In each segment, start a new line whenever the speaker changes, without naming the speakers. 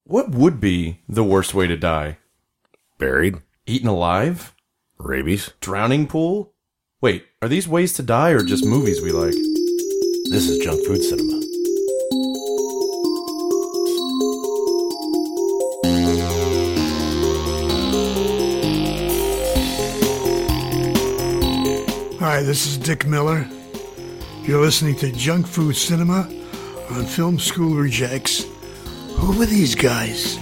What would be the worst way to die?
Buried.
Eaten alive?
Rabies.
Drowning pool? Wait, are these ways to die or just movies we like?
This is Junk Food Cinema.
Hi, this is Dick Miller. You're listening to Junk Food Cinema on Film School Rejects. Who are these guys?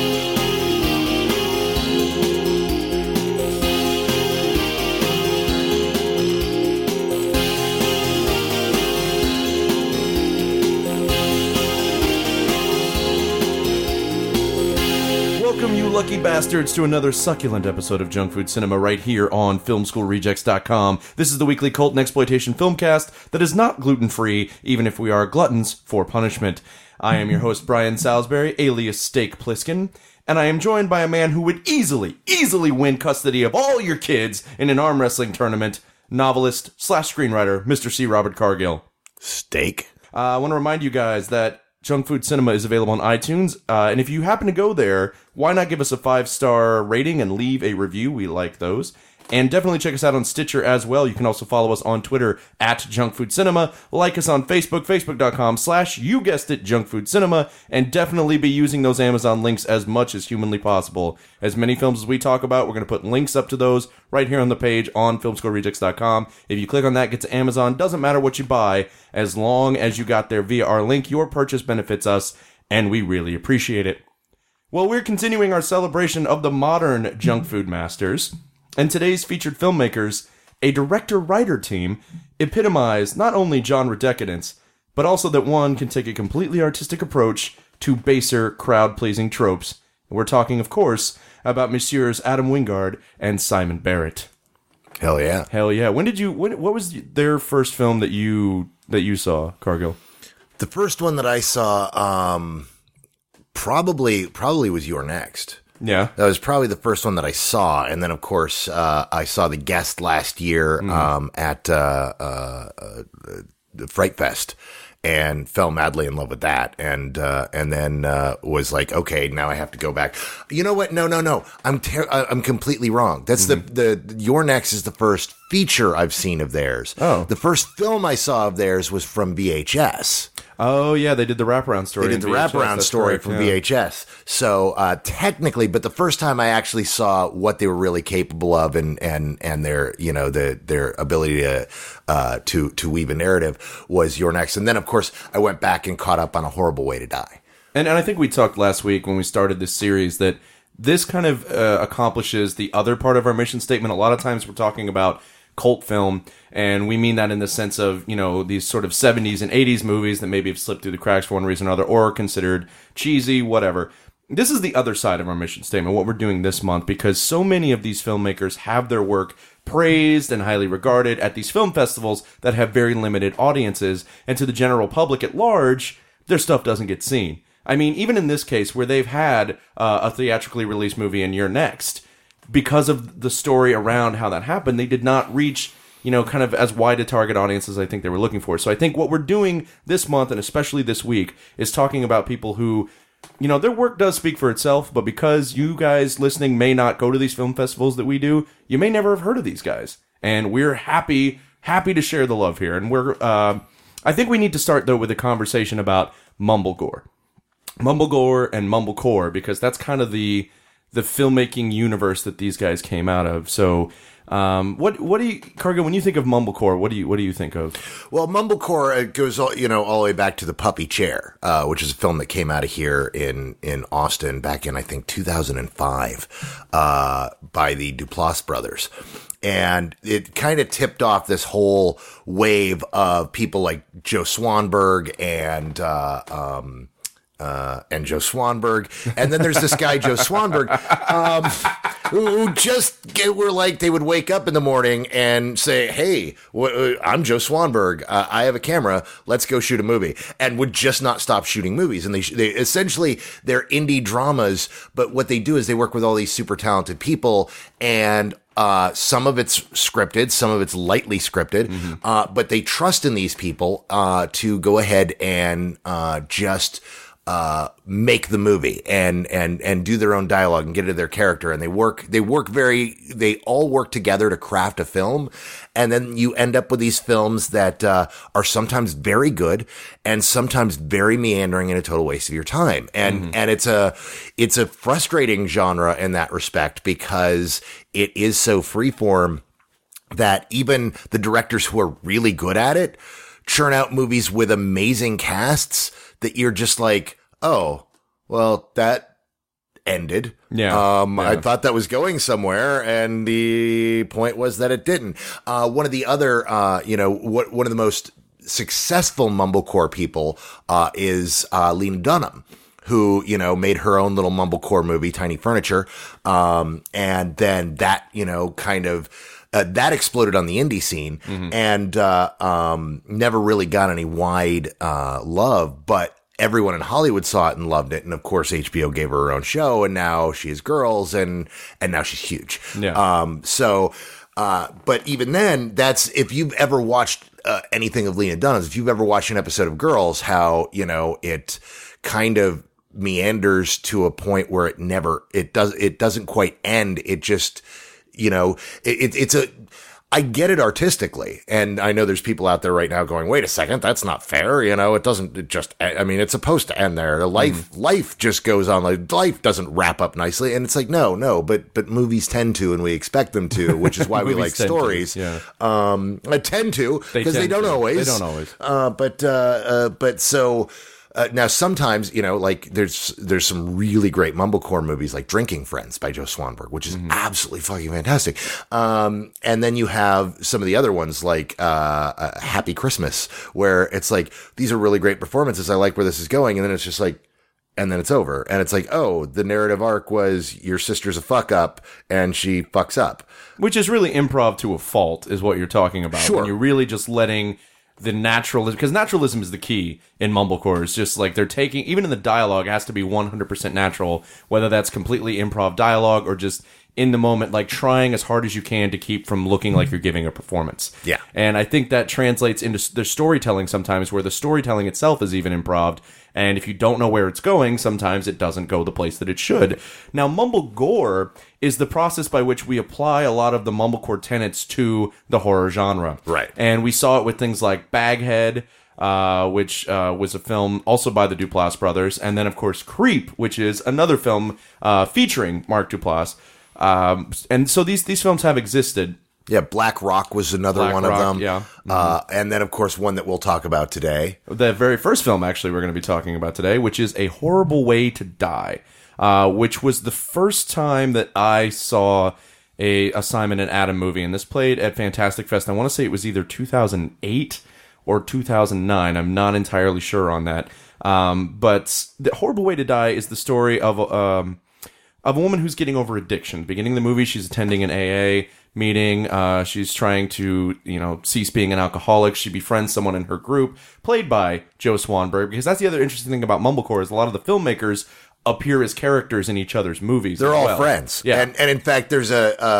Welcome, you lucky bastards, to another succulent episode of Junk Food Cinema right here on FilmSchoolRejects.com. This is the weekly cult and exploitation filmcast that is not gluten-free, even if we are gluttons for punishment. I am your host, Brian Salisbury, alias Steak Plissken, and I am joined by a man who would easily win custody of all your kids in an arm wrestling tournament, novelist/screenwriter, Mr. C. Robert Cargill.
Steak.
I want to remind you guys that Junk Food Cinema is available on iTunes, and if you happen to go there, why not give us a 5-star rating and leave a review? We like those. And definitely check us out on Stitcher as well. You can also follow us on Twitter at Junk Food Cinema. Like us on Facebook, facebook.com/you guessed it, Junk Food Cinema. And definitely be using those Amazon links as much as humanly possible. As many films as we talk about, we're going to put links up to those right here on the page on FilmSchoolRejects.com. If you click on that, get to Amazon. Doesn't matter what you buy. As long as you got there via our link, your purchase benefits us, and we really appreciate it. Well, we're continuing our celebration of the modern junk food masters. And today's featured filmmakers, a director-writer team, epitomize not only genre decadence, but also that one can take a completely artistic approach to baser, crowd-pleasing tropes. We're talking, of course, about Messieurs Adam Wingard and Simon Barrett.
Hell yeah.
Hell yeah. What was their first film that you saw, Cargill?
The first one that I saw, probably was You're Next.
Yeah.
That was probably the first one that I saw. And then, of course, I saw The Guest last year at Fright Fest and fell madly in love with that. And then was like, okay, now I have to go back. You know what? No. I'm completely wrong. That's the Your Next is the first feature I've seen of theirs.
Oh.
The first film I saw of theirs was from VHS.
Oh, yeah, they did the wraparound story.
They did the wraparound story from VHS. So technically, but the first time I actually saw what they were really capable of and their, you know, their ability to weave a narrative was Your Next. And then, of course, I went back and caught up on A Horrible Way to Die. And
I think we talked last week when we started this series that this kind of accomplishes the other part of our mission statement. A lot of times we're talking about cult film, and we mean that in the sense of, you know, these sort of 70s and 80s movies that maybe have slipped through the cracks for one reason or another, or are considered cheesy, whatever. This is the other side of our mission statement, what we're doing this month, because so many of these filmmakers have their work praised and highly regarded at these film festivals that have very limited audiences, and to the general public at large, their stuff doesn't get seen. I mean, even in this case, where they've had a theatrically released movie in You're Next, because of the story around how that happened, they did not reach, you know, kind of as wide a target audience as I think they were looking for. So I think what we're doing this month, and especially this week, is talking about people who, you know, their work does speak for itself, but because you guys listening may not go to these film festivals that we do, you may never have heard of these guys. And we're happy to share the love here. And I think we need to start, though, with a conversation about mumblegore. Mumblegore and mumblecore, because that's kind of the filmmaking universe that these guys came out of. So, what do you, Cargill, when you think of mumblecore, what do you think of?
Well, mumblecore goes all the way back to The Puppy Chair, which is a film that came out of here in Austin back in, I think, 2005, by the Duplass brothers. And it kind of tipped off this whole wave of people like Joe Swanberg and Joe Swanberg. And then there's this guy, Joe Swanberg, who just were like, they would wake up in the morning and say, hey, I'm Joe Swanberg. I have a camera. Let's go shoot a movie. And would just not stop shooting movies. And they essentially, they're indie dramas. But what they do is they work with all these super talented people, and some of it's scripted, some of it's lightly scripted, but they trust in these people to go ahead and just make the movie and do their own dialogue and get into their character. And they all work together to craft a film. And then you end up with these films that, are sometimes very good and sometimes very meandering and a total waste of your time. And it's a frustrating genre in that respect because it is so freeform that even the directors who are really good at it churn out movies with amazing casts that you're just like, oh, well, that ended.
Yeah.
I thought that was going somewhere, and the point was that it didn't. One of the other, one of the most successful mumblecore people is Lena Dunham, who, made her own little mumblecore movie, Tiny Furniture. And then that, kind of, that exploded on the indie scene and never really got any wide love, but everyone in Hollywood saw it and loved it. And of course, HBO gave her own show, and now she has Girls, and now she's huge.
Yeah.
But even then, that's, if you've ever watched anything of Lena Dunham's, if you've ever watched an episode of Girls, how, it kind of meanders to a point where it doesn't quite end. It just, I get it artistically. And I know there's people out there right now going, wait a second, that's not fair. It's supposed to end there. Life just goes on. Like, life doesn't wrap up nicely. And it's like, no, but movies tend to, and we expect them to, which is why we like stories.
Yeah.
Tend to, because they don't always.
They don't always.
But so, now sometimes, there's some really great mumblecore movies like Drinking Friends by Joe Swanberg, which is absolutely fucking fantastic. And then you have some of the other ones like, Happy Christmas, where it's like, these are really great performances. I like where this is going. And then it's just like, and then it's over. And it's like, oh, the narrative arc was your sister's a fuck up and she fucks up.
Which is really improv to a fault, is what you're talking about.
Sure.
When you're really just letting the naturalism, because naturalism is the key in mumblecore. It's just like they're taking, even in the dialogue, it has to be 100% natural, whether that's completely improv dialogue or just in the moment, like trying as hard as you can to keep from looking like you're giving a performance.
Yeah.
And I think that translates into the storytelling sometimes, where the storytelling itself is even improv. And if you don't know where it's going, sometimes it doesn't go the place that it should. Now, mumblegore is the process by which we apply a lot of the mumblecore tenets to the horror genre.
Right.
And we saw it with things like Baghead, which was a film also by the Duplass brothers. And then, of course, Creep, which is another film featuring Mark Duplass. And so these films have existed.
Yeah, Black Rock was another
Black
one
Rock,
of them.
yeah.
And then, of course, one that we'll talk about today.
The very first film, actually, we're going to be talking about today, which is A Horrible Way to Die, which was the first time that I saw a Simon and Adam movie. And this played at Fantastic Fest. I want to say it was either 2008 or 2009. I'm not entirely sure on that. But The Horrible Way to Die is the story of a woman who's getting over addiction. Beginning of the movie, she's attending an AA meeting. She's trying to, cease being an alcoholic. She befriends someone in her group, played by Joe Swanberg, because that's the other interesting thing about mumblecore is a lot of the filmmakers appear as characters in each other's movies.
They're all friends.
Yeah.
And in fact, there's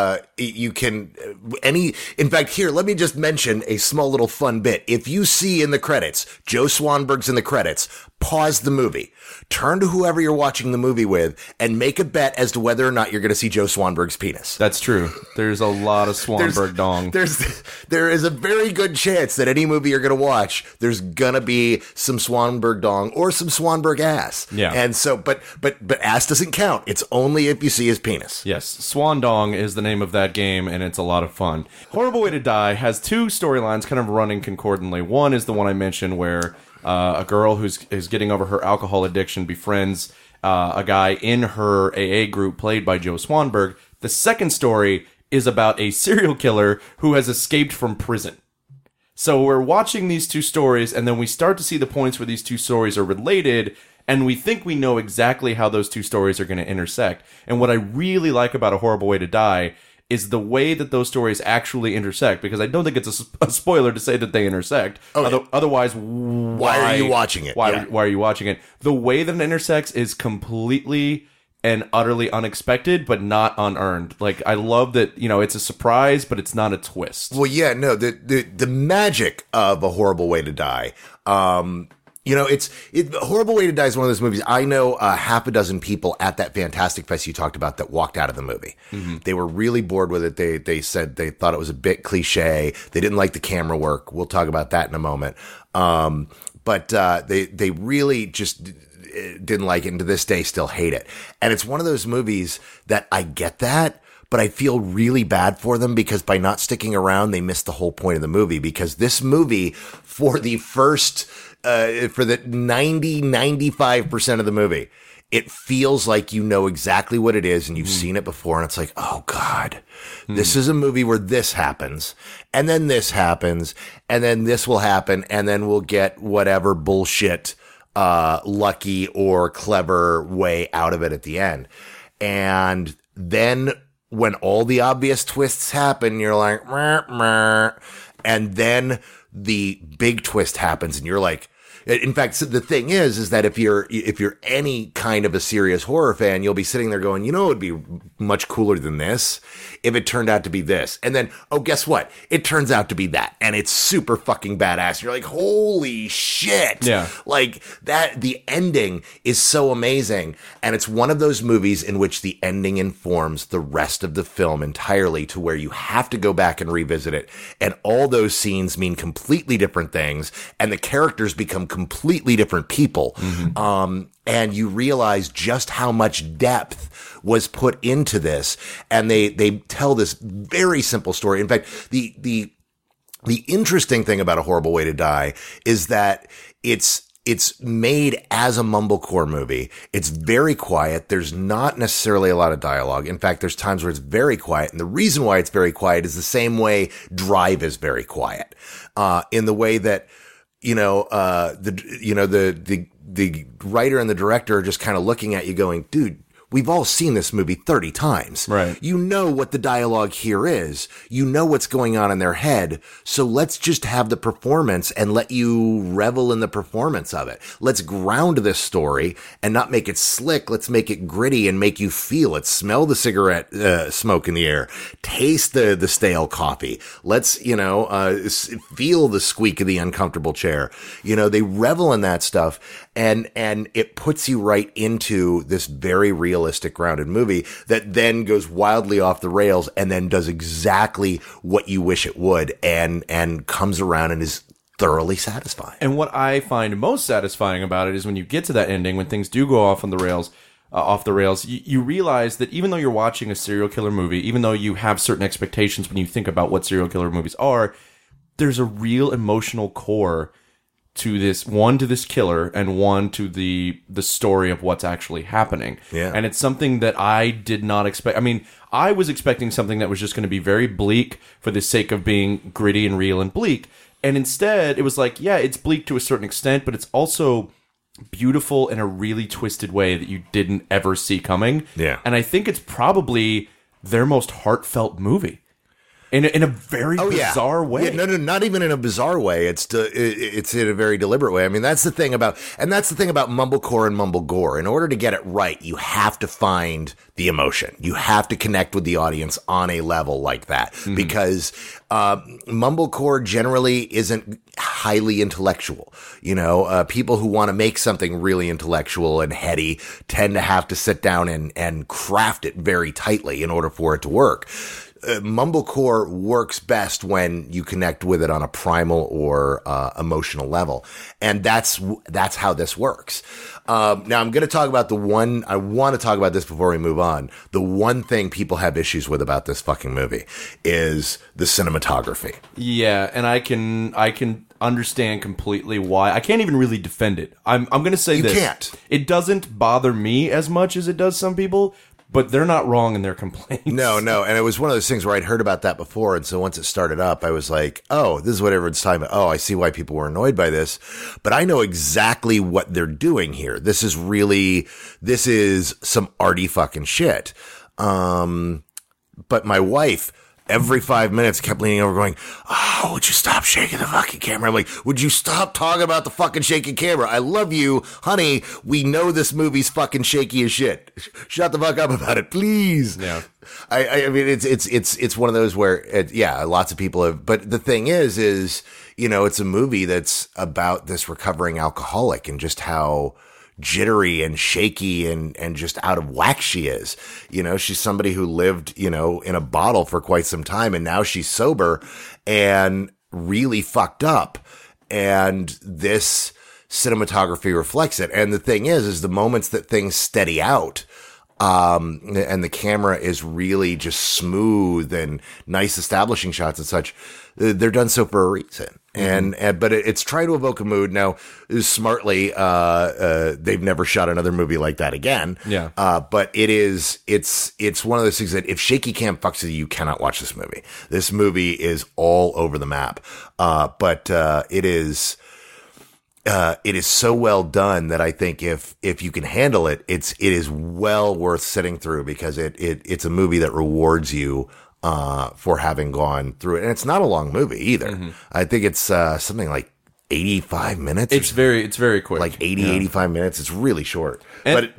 in fact, here, let me just mention a small little fun bit. If you see in the credits, Joe Swanberg's in the credits, pause the movie, turn to whoever you're watching the movie with, and make a bet as to whether or not you're going to see Joe Swanberg's penis.
That's true. There's a lot of Swanberg dong.
There is a very good chance that any movie you're going to watch, there's going to be some Swanberg dong or some Swanberg ass.
Yeah.
And so, but ass doesn't count. It's only if you see his penis.
Yes, Swan Dong is the name of that game, and it's a lot of fun. Horrible Way to Die has two storylines kind of running concordantly. One is the one I mentioned where a girl who's getting over her alcohol addiction befriends a guy in her AA group played by Joe Swanberg. The second story is about a serial killer who has escaped from prison. So we're watching these two stories, and then we start to see the points where these two stories are related, and we think we know exactly how those two stories are going to intersect. And what I really like about A Horrible Way to Die is the way that those stories actually intersect, because I don't think it's a spoiler to say that they intersect.
Okay.
Otherwise,
why are you watching it?
Why are you watching it? The way that it intersects is completely and utterly unexpected, but not unearned. Like, I love that, it's a surprise, but it's not a twist.
Well, yeah, no, the magic of A Horrible Way to Die, You know, Horrible Way to Die is one of those movies. I know half a dozen people at that Fantastic Fest you talked about that walked out of the movie. Mm-hmm. They were really bored with it. They said they thought it was a bit cliche. They didn't like the camera work. We'll talk about that in a moment. But they really just didn't like it, and to this day still hate it. And it's one of those movies that I get that, but I feel really bad for them because by not sticking around, they missed the whole point of the movie. Because this movie, for the 95% of the movie, it feels like you know exactly what it is and you've seen it before. And it's like, oh God, this is a movie where this happens and then this happens and then this will happen. And then we'll get whatever bullshit, lucky or clever way out of it at the end. And then when all the obvious twists happen, you're like, meh, meh. And then the big twist happens and you're like, in fact, so the thing is that if you're any kind of a serious horror fan, you'll be sitting there going, you know, it would be much cooler than this if it turned out to be this. And then, oh, guess what? It turns out to be that. And it's super fucking badass. You're like, holy shit.
Yeah.
Like that, the ending is so amazing. And it's one of those movies in which the ending informs the rest of the film entirely to where you have to go back and revisit it. And all those scenes mean completely different things. And the characters become completely different people. Mm-hmm. And you realize just how much depth was put into this. And they tell this very simple story. In fact, the interesting thing about A Horrible Way to Die is that it's made as a mumblecore movie. It's very quiet. There's not necessarily a lot of dialogue. In fact, there's times where it's very quiet. And the reason why it's very quiet is the same way Drive is very quiet. In the way that, the writer and the director are just kind of looking at you going, dude, we've all seen this movie 30 times.
Right.
You know what the dialogue here is. You know what's going on in their head. So let's just have the performance and let you revel in the performance of it. Let's ground this story and not make it slick. Let's make it gritty and make you feel it. Smell the cigarette smoke in the air. Taste the stale coffee. Let's, feel the squeak of the uncomfortable chair. They revel in that stuff. And it puts you right into this very realistic, grounded movie that then goes wildly off the rails and then does exactly what you wish it would and comes around and is thoroughly satisfying.
And what I find most satisfying about it is when you get to that ending, when things do go off the rails, you realize that even though you're watching a serial killer movie, even though you have certain expectations when you think about what serial killer movies are, there's a real emotional core to this killer and one to the story of what's actually happening.
Yeah.
And it's something that I did not expect. I mean, I was expecting something that was just going to be very bleak for the sake of being gritty and real and bleak. And instead, it was like, yeah, it's bleak to a certain extent, but it's also beautiful in a really twisted way that you didn't ever see coming.
Yeah.
And I think it's probably their most heartfelt movie. In a very bizarre way.
Yeah, no, not even in a bizarre way. It's in a very deliberate way. I mean, that's the thing about mumblecore and mumblegore. In order to get it right, you have to find the emotion. You have to connect with the audience on a level like that. Mm-hmm. Because mumblecore generally isn't highly intellectual. People who want to make something really intellectual and heady tend to have to sit down and craft it very tightly in order for it to work. Mumblecore works best when you connect with it on a primal or emotional level, and that's how this works. Now I'm going to talk about I want to talk about this before we move on. The one thing people have issues with about this fucking movie is the cinematography.
Yeah, and I can understand completely why. I can't even really defend it. I'm going to say this.
You can't.
It doesn't bother me as much as it does some people. But they're not wrong in their complaints.
No. And it was one of those things where I'd heard about that before. And so once it started up, I was like, oh, this is what everyone's talking about. Oh, I see why people were annoyed by this. But I know exactly what they're doing here. This is some arty fucking shit. But my wife, every 5 minutes, kept leaning over going, oh, would you stop shaking the fucking camera? I'm like, would you stop talking about the fucking shaking camera? I love you, honey. We know this movie's fucking shaky as shit. Shut the fuck up about it, please.
Yeah.
I mean, it's one of those where, lots of people have, but the thing is, it's a movie that's about this recovering alcoholic and just how jittery and shaky and just out of whack she is. She's somebody who lived, in a bottle for quite some time, and now she's sober and really fucked up. And this cinematography reflects it. And the thing is the moments that things steady out, and the camera is really just smooth and nice establishing shots and such, they're done so for a reason. But it's trying to evoke a mood. Now, smartly, they've never shot another movie like that again.
Yeah.
But it's one of those things that if shaky cam fucks with you, you cannot watch this movie. This movie is all over the map. But it is so well done that I think if you can handle it, it is well worth sitting through, because it's a movie that rewards you for having gone through it. And it's not a long movie either. Mm-hmm. I think it's something like 85 minutes.
It's very quick.
Like 85 minutes. It's really short. But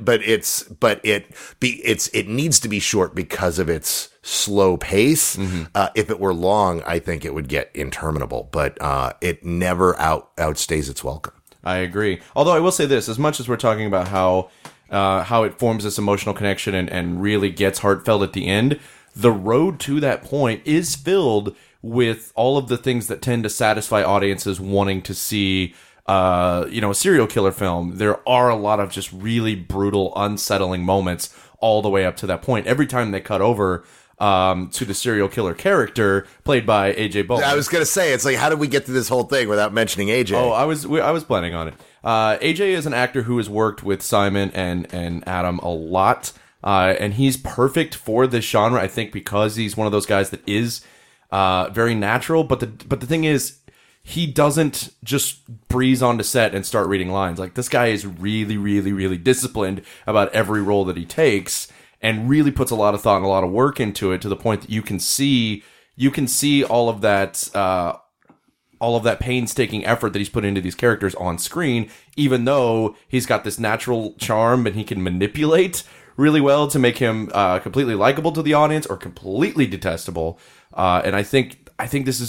it needs to be short because of its slow pace. Mm-hmm. If it were long, I think it would get interminable, but it never outstays its welcome.
I agree. Although I will say this, as much as we're talking about how it forms this emotional connection and really gets heartfelt at the end, the road to that point is filled with all of the things that tend to satisfy audiences wanting to see, a serial killer film. There are a lot of just really brutal, unsettling moments all the way up to that point. Every time they cut over to the serial killer character played by AJ Bowen.
I was going to say, it's like, how did we get through this whole thing without mentioning AJ?
Oh, I was planning on it. AJ is an actor who has worked with Simon and Adam a lot. And he's perfect for this genre, I think, because he's one of those guys that is very natural. But the thing is, he doesn't just breeze onto set and start reading lines. Like, this guy is really, really, really disciplined about every role that he takes, and really puts a lot of thought and a lot of work into it, to the point that you can see all of that painstaking effort that he's put into these characters on screen, even though he's got this natural charm and he can manipulate really well to make him completely likable to the audience or completely detestable. And I think this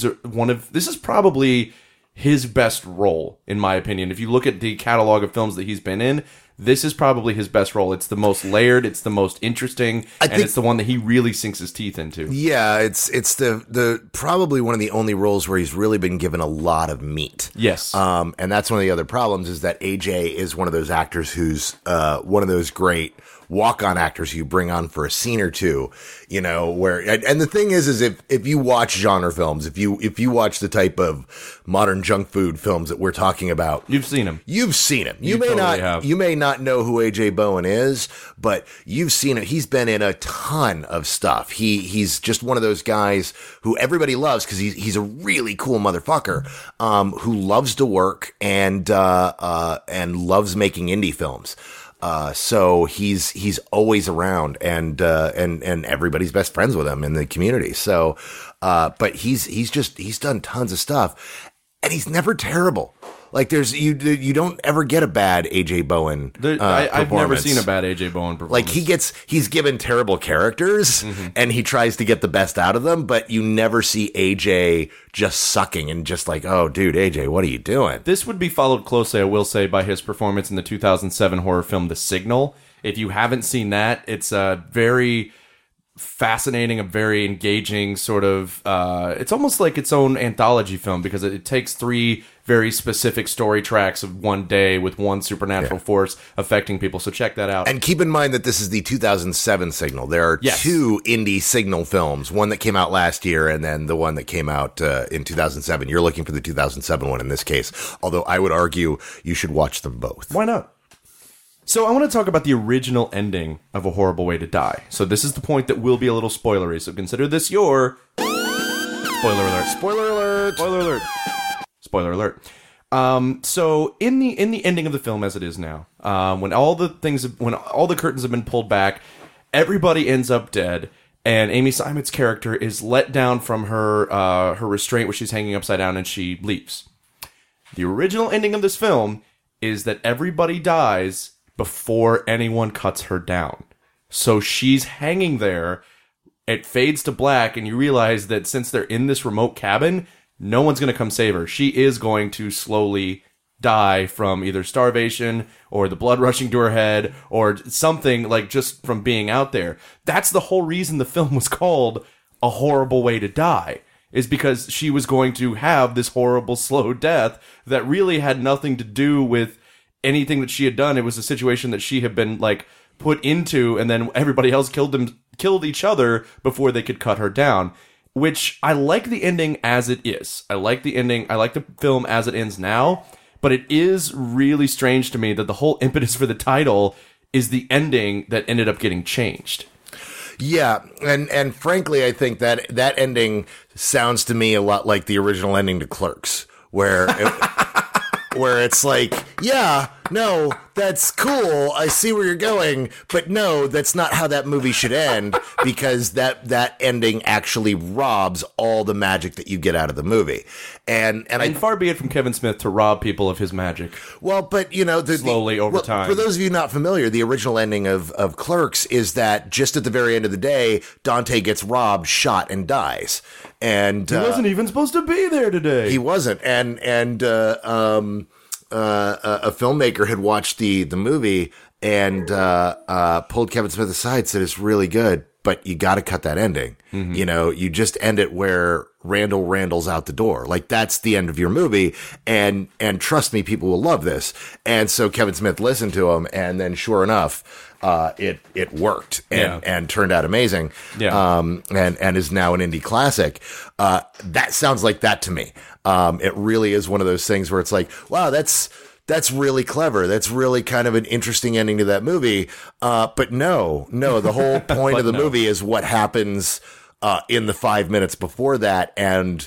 is probably his best role, in my opinion. If you look at the catalog of films that he's been in, this is probably his best role. It's the most layered, it's the most interesting, and it's the one that he really sinks his teeth into.
Yeah, it's the probably one of the only roles where he's really been given a lot of meat.
Yes.
And that's one of the other problems, is that AJ is one of those actors who's one of those great walk-on actors you bring on for a scene or two, where, and the thing is if you watch genre films, if you watch the type of modern junk food films that we're talking about,
you've seen him.
You may not know who AJ Bowen is, but you've seen him. He's been in a ton of stuff. He's just one of those guys who everybody loves, because he's a really cool motherfucker, who loves to work and loves making indie films. So he's always around, and everybody's best friends with him in the community. So, but he's done tons of stuff, and he's never terrible. Like, you don't ever get a bad AJ Bowen
I've never seen a bad AJ Bowen performance.
Like, he's given terrible characters, mm-hmm. and he tries to get the best out of them, but you never see AJ just sucking and just like, oh, dude, AJ, what are you doing?
This would be followed closely, I will say, by his performance in the 2007 horror film The Signal. If you haven't seen that, it's a very fascinating, a very engaging sort of, it's almost like its own anthology film, because it takes three very specific story tracks of one day with one supernatural force affecting people. So check that out.
And keep in mind that this is the 2007 Signal. There are two indie Signal films, one that came out last year and then the one that came out in 2007. You're looking for the 2007 one in this case, although I would argue you should watch them both.
Why not? So I want to talk about the original ending of A Horrible Way to Die. So this is the point that will be a little spoilery, so consider this your spoiler alert.
Spoiler alert.
Spoiler alert. Spoiler alert. So in the ending of the film as it is now, when all the curtains have been pulled back, everybody ends up dead, and Amy Simon's character is let down from her restraint where she's hanging upside down, and she leaves. The original ending of this film is that everybody dies before anyone cuts her down. So she's hanging there, It fades to black, and you realize that since they're in this remote cabin, no one's going to come save her. She is going to slowly die from either starvation or the blood rushing to her head or something, like just from being out there. That's the whole reason the film was called A Horrible Way to Die, is because she was going to have this horrible slow death that really had nothing to do with anything that she had done. It was a situation that she had been like put into, and then everybody else killed each other before they could cut her down. Which I like the ending as it is. I like the ending. I like the film as it ends now. But it is really strange to me that the whole impetus for the title is the ending that ended up getting changed.
Yeah, and frankly, I think that ending sounds to me a lot like the original ending to Clerks, where it's like, yeah, no, that's cool. I see where you're going, but no, that's not how that movie should end, because that ending actually robs all the magic that you get out of the movie. And
far be it from Kevin Smith to rob people of his magic.
Well, but
slowly over time.
For those of you not familiar, the original ending of Clerks is that just at the very end of the day, Dante gets robbed, shot, and dies. And
he wasn't even supposed to be there today.
He wasn't. And a filmmaker had watched the movie and pulled Kevin Smith aside, said it's really good, but you got to cut that ending. Mm-hmm. You just end it where Randall's out the door. Like, that's the end of your movie. And trust me, people will love this. And so Kevin Smith listened to him, and then sure enough, it worked and turned out amazing.
Yeah.
And is now an indie classic. That sounds like that to me. It really is one of those things where it's like, wow, that's really clever. That's really kind of an interesting ending to that movie. But no, the whole point of the movie is what happens in the 5 minutes before that. And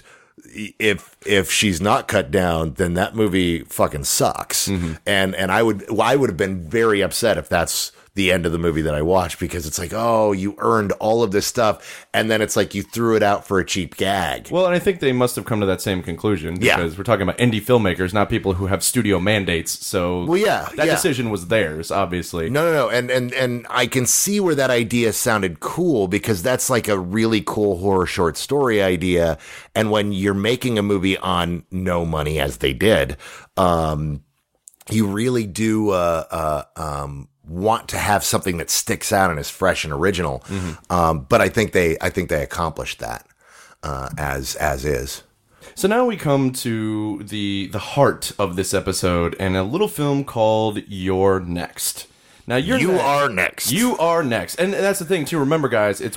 if she's not cut down, then that movie fucking sucks. Mm-hmm. And I would have been very upset if that's the end of the movie that I watched, because it's like, oh, you earned all of this stuff, and then it's like you threw it out for a cheap gag.
Well, and I think they must have come to that same conclusion, because we're talking about indie filmmakers, not people who have studio mandates. So that decision was theirs, obviously.
No. And I can see where that idea sounded cool, because that's like a really cool horror short story idea. And when you're making a movie on no money, as they did, you really do want to have something that sticks out and is fresh and original. Mm-hmm. But I think they accomplished that as is.
So now we come to the heart of this episode, and a little film called You're Next. Now
You are next.
You are next. And that's the thing too. Remember, guys, it's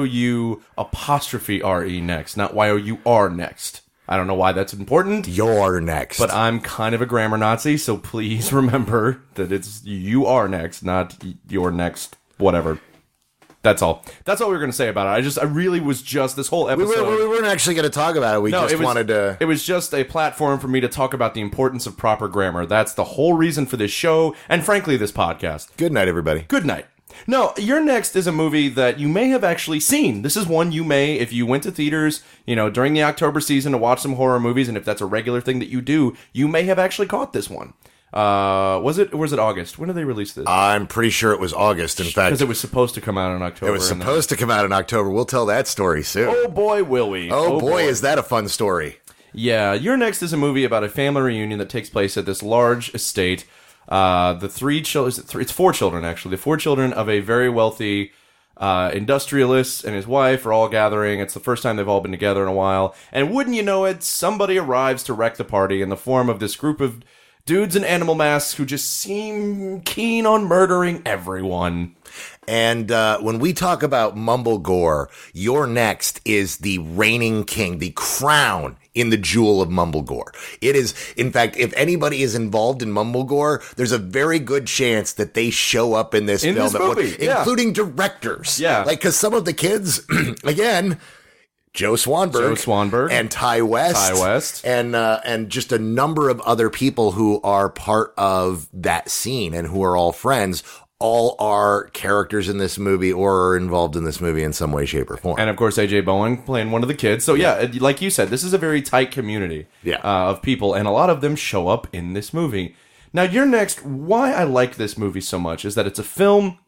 YOU_RE next, not YOUR next. I don't know why that's important.
You're next.
But I'm kind of a grammar Nazi, so please remember that it's you are next, not your next, whatever. That's all. That's all we were going to say about it. I really was just this whole episode.
We weren't actually going to talk about it. We wanted to.
It was just a platform for me to talk about the importance of proper grammar. That's the whole reason for this show, and frankly, this podcast.
Good night, everybody.
Good night. No, You're Next is a movie that you may have actually seen. This is one you may, if you went to theaters, during the October season to watch some horror movies, and if that's a regular thing that you do, you may have actually caught this one. Was it August? When did they release this?
I'm pretty sure it was August, in fact.
Because it was supposed to come out in October.
It was supposed to come out in October. We'll tell that story soon.
Oh boy, will we.
Oh boy, is that a fun story.
Yeah, You're Next is a movie about a family reunion that takes place at this large estate. The three children, it's four children actually. The four children of a very wealthy industrialist and his wife are all gathering. It's the first time they've all been together in a while. And wouldn't you know it, somebody arrives to wreck the party in the form of this group of dudes in animal masks who just seem keen on murdering everyone.
And when we talk about Mumblegore, You're Next is the reigning king, the crown in the jewel of Mumblegore. It is, in fact, if anybody is involved in Mumblegore, there's a very good chance that they show up in this film,
this movie,
including directors.
Yeah.
Like, because some of the kids, again, Joe Swanberg and Ty West, and just a number of other people who are part of that scene and who are all friends, all are characters in this movie or are involved in this movie in some way, shape, or form.
And of course, AJ Bowen playing one of the kids. So yeah, like you said, this is a very tight community of people, and a lot of them show up in this movie. Now, You're Next, why I like this movie so much is that it's a film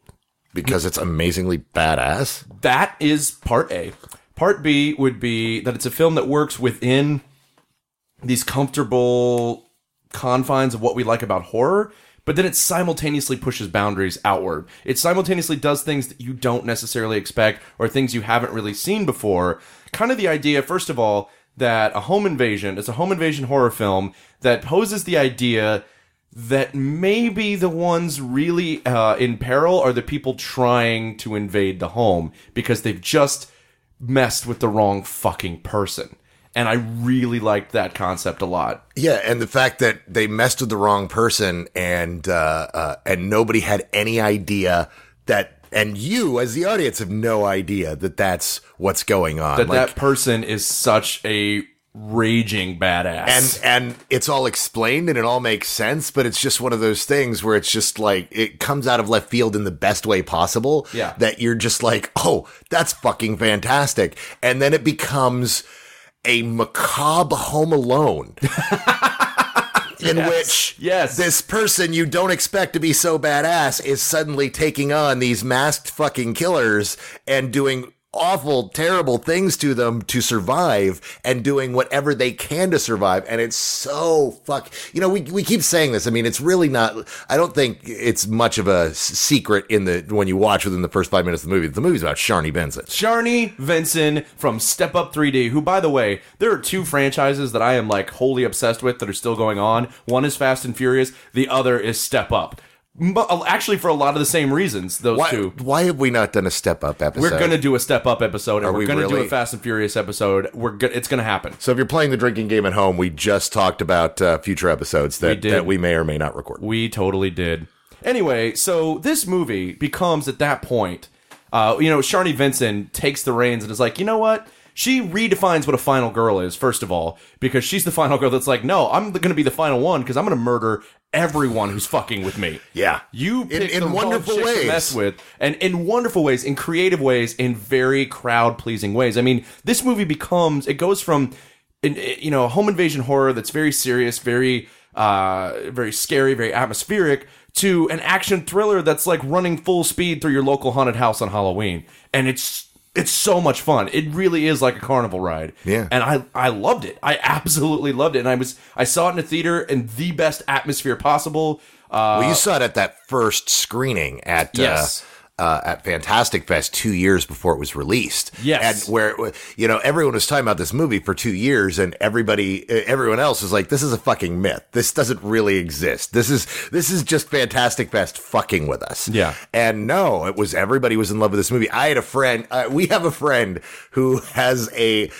Because it's amazingly badass?
That is part A. Part B would be that it's a film that works within these comfortable confines of what we like about horror, but then it simultaneously pushes boundaries outward. It simultaneously does things that you don't necessarily expect or things you haven't really seen before. Kind of the idea, first of all, that it's a home invasion horror film that poses the idea that maybe the ones really in peril are the people trying to invade the home because they've just messed with the wrong fucking person. And I really liked that concept a lot.
Yeah, and the fact that they messed with the wrong person and nobody had any idea that, and you as the audience have no idea that that's what's going on.
That person is such a raging badass.
And it's all explained and it all makes sense, but it's just one of those things where it's just like, it comes out of left field in the best way possible.
Yeah.
That you're just like, oh, that's fucking fantastic. And then it becomes a macabre Home Alone in which this person you don't expect to be so badass is suddenly taking on these masked fucking killers and doing awful, terrible things to them to survive and doing whatever they can to survive. And it's so we keep saying this. I mean, it's really not, I don't think it's much of a secret when you watch within the first 5 minutes of the movie. The movie's about Sharni Vinson.
Sharni Vinson from Step Up 3D, who, by the way, there are two franchises that I am like wholly obsessed with that are still going on. One is Fast and Furious. The other is Step Up. But actually, for a lot of the same reasons, those two.
Why have we not done a Step Up episode?
We're going to do a Step Up episode, and we're going to do
really?
a Fast and Furious episode. It's going to happen.
So if you're playing the drinking game at home, we just talked about future episodes that we may or may not record.
We totally did. Anyway, so this movie becomes, at that point, Sharni Vinson takes the reins and is like, you know what? She redefines what a final girl is, first of all, because she's the final girl that's like, no, I'm going to be the final one because I'm going to murder everyone who's fucking with me.
Yeah.
You pick
in wonderful ways.
To mess with, and in wonderful ways, in creative ways, in very crowd-pleasing ways. I mean, this movie goes from, a home invasion horror that's very serious, very scary, very atmospheric, to an action thriller that's like running full speed through your local haunted house on Halloween. And it's so much fun. It really is like a carnival ride.
Yeah.
And I loved it. I absolutely loved it. And I saw it in a theater in the best atmosphere possible.
Well, you saw it at that first screening at Fantastic Fest 2 years before it was released.
Yes.
And where, everyone was talking about this movie for 2 years and everyone else was like, this is a fucking myth. This doesn't really exist. This is just Fantastic Fest fucking with us.
Yeah.
And no, everybody was in love with this movie. I had a friend, we have a friend who has a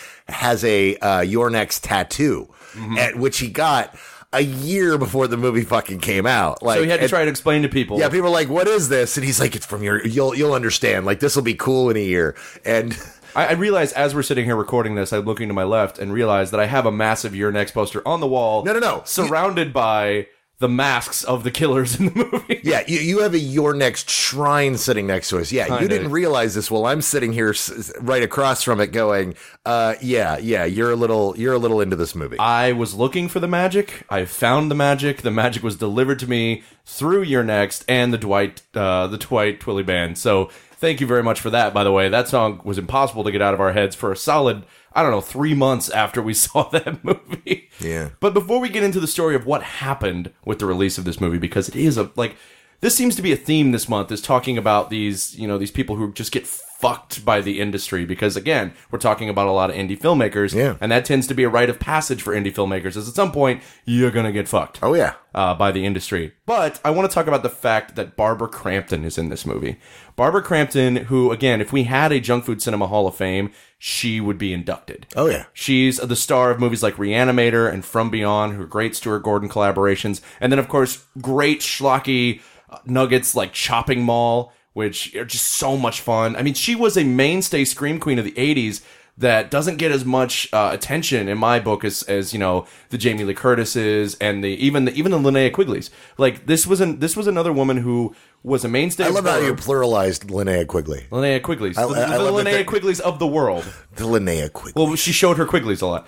Your Next tattoo, which he got a year before the movie fucking came out.
So he had to try to explain to people.
Yeah, people are like, what is this? And he's like, it's from you'll understand. Like, this will be cool in a year. And
I realize as we're sitting here recording this, I'm looking to my left and realize that I have a massive Your Next poster on the wall.
No.
Surrounded by the masks of the killers in the movie.
Yeah, you have a Your Next shrine sitting next to us. Yeah,
Kinda.
You didn't realize this. Well, I'm sitting here right across from it going, yeah, you're a little into this movie.
I was looking for the magic. I found the magic. The magic was delivered to me through Your Next and the Dwight Twilley Band. So thank you very much for that, by the way. That song was impossible to get out of our heads for a solid, 3 months after we saw that movie.
Yeah.
But before we get into the story of what happened with the release of this movie, because it is this seems to be a theme this month, is talking about these people who just get fucked by the industry, because again, we're talking about a lot of indie filmmakers, and that tends to be a rite of passage for indie filmmakers, is at some point, you're gonna get fucked.
Oh, yeah.
By the industry. But I want to talk about the fact that Barbara Crampton is in this movie. Barbara Crampton, who, again, if we had a Junk Food Cinema Hall of Fame, she would be inducted.
Oh, yeah.
She's the star of movies like Reanimator and From Beyond, who are great Stuart Gordon collaborations. And then, of course, great schlocky nuggets like Chopping Mall, which are just so much fun. I mean, she was a mainstay scream queen of the 80s that doesn't get as much attention in my book as the Jamie Lee Curtises and even the Linnea Quigleys. Like, this was another woman who was a mainstay.
I love how you pluralized Linnea Quigley.
Linnea Quigleys.
I
the
love
Linnea Quigleys of the world.
The Linnea Quigley.
Well, she showed her Quigleys a lot.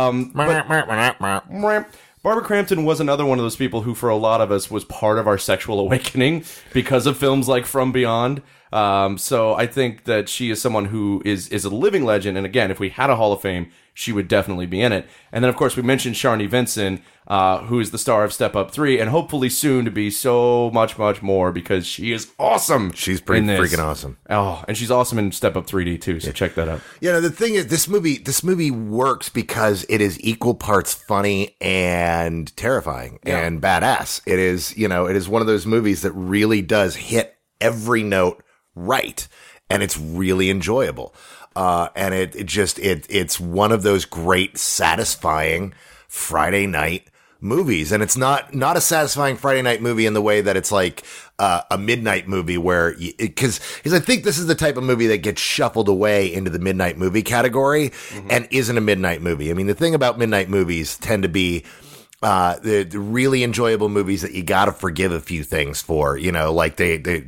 Barbara Crampton was another one of those people who, for a lot of us, was part of our sexual awakening because of films like From Beyond. So I think that she is someone who is a living legend. And again, if we had a Hall of Fame, she would definitely be in it. And then, of course, we mentioned Sharni Vinson, who is the star of Step Up 3, and hopefully soon to be so much, much more, because she is awesome.
She's pretty freaking awesome.
Oh, and she's awesome in Step Up 3D, too, so check that out.
You know, the thing is, this movie works because it is equal parts funny and terrifying and badass. It is, you know, it is one of those movies that really does hit every note right, and it's really enjoyable. And it's one of those great, satisfying Friday night movies. And it's not a satisfying Friday night movie in the way that it's like a midnight movie where, because I think this is the type of movie that gets shuffled away into the midnight movie category and isn't a midnight movie. I mean, the thing about midnight movies tend to be the really enjoyable movies that you gotta forgive a few things for, you know, like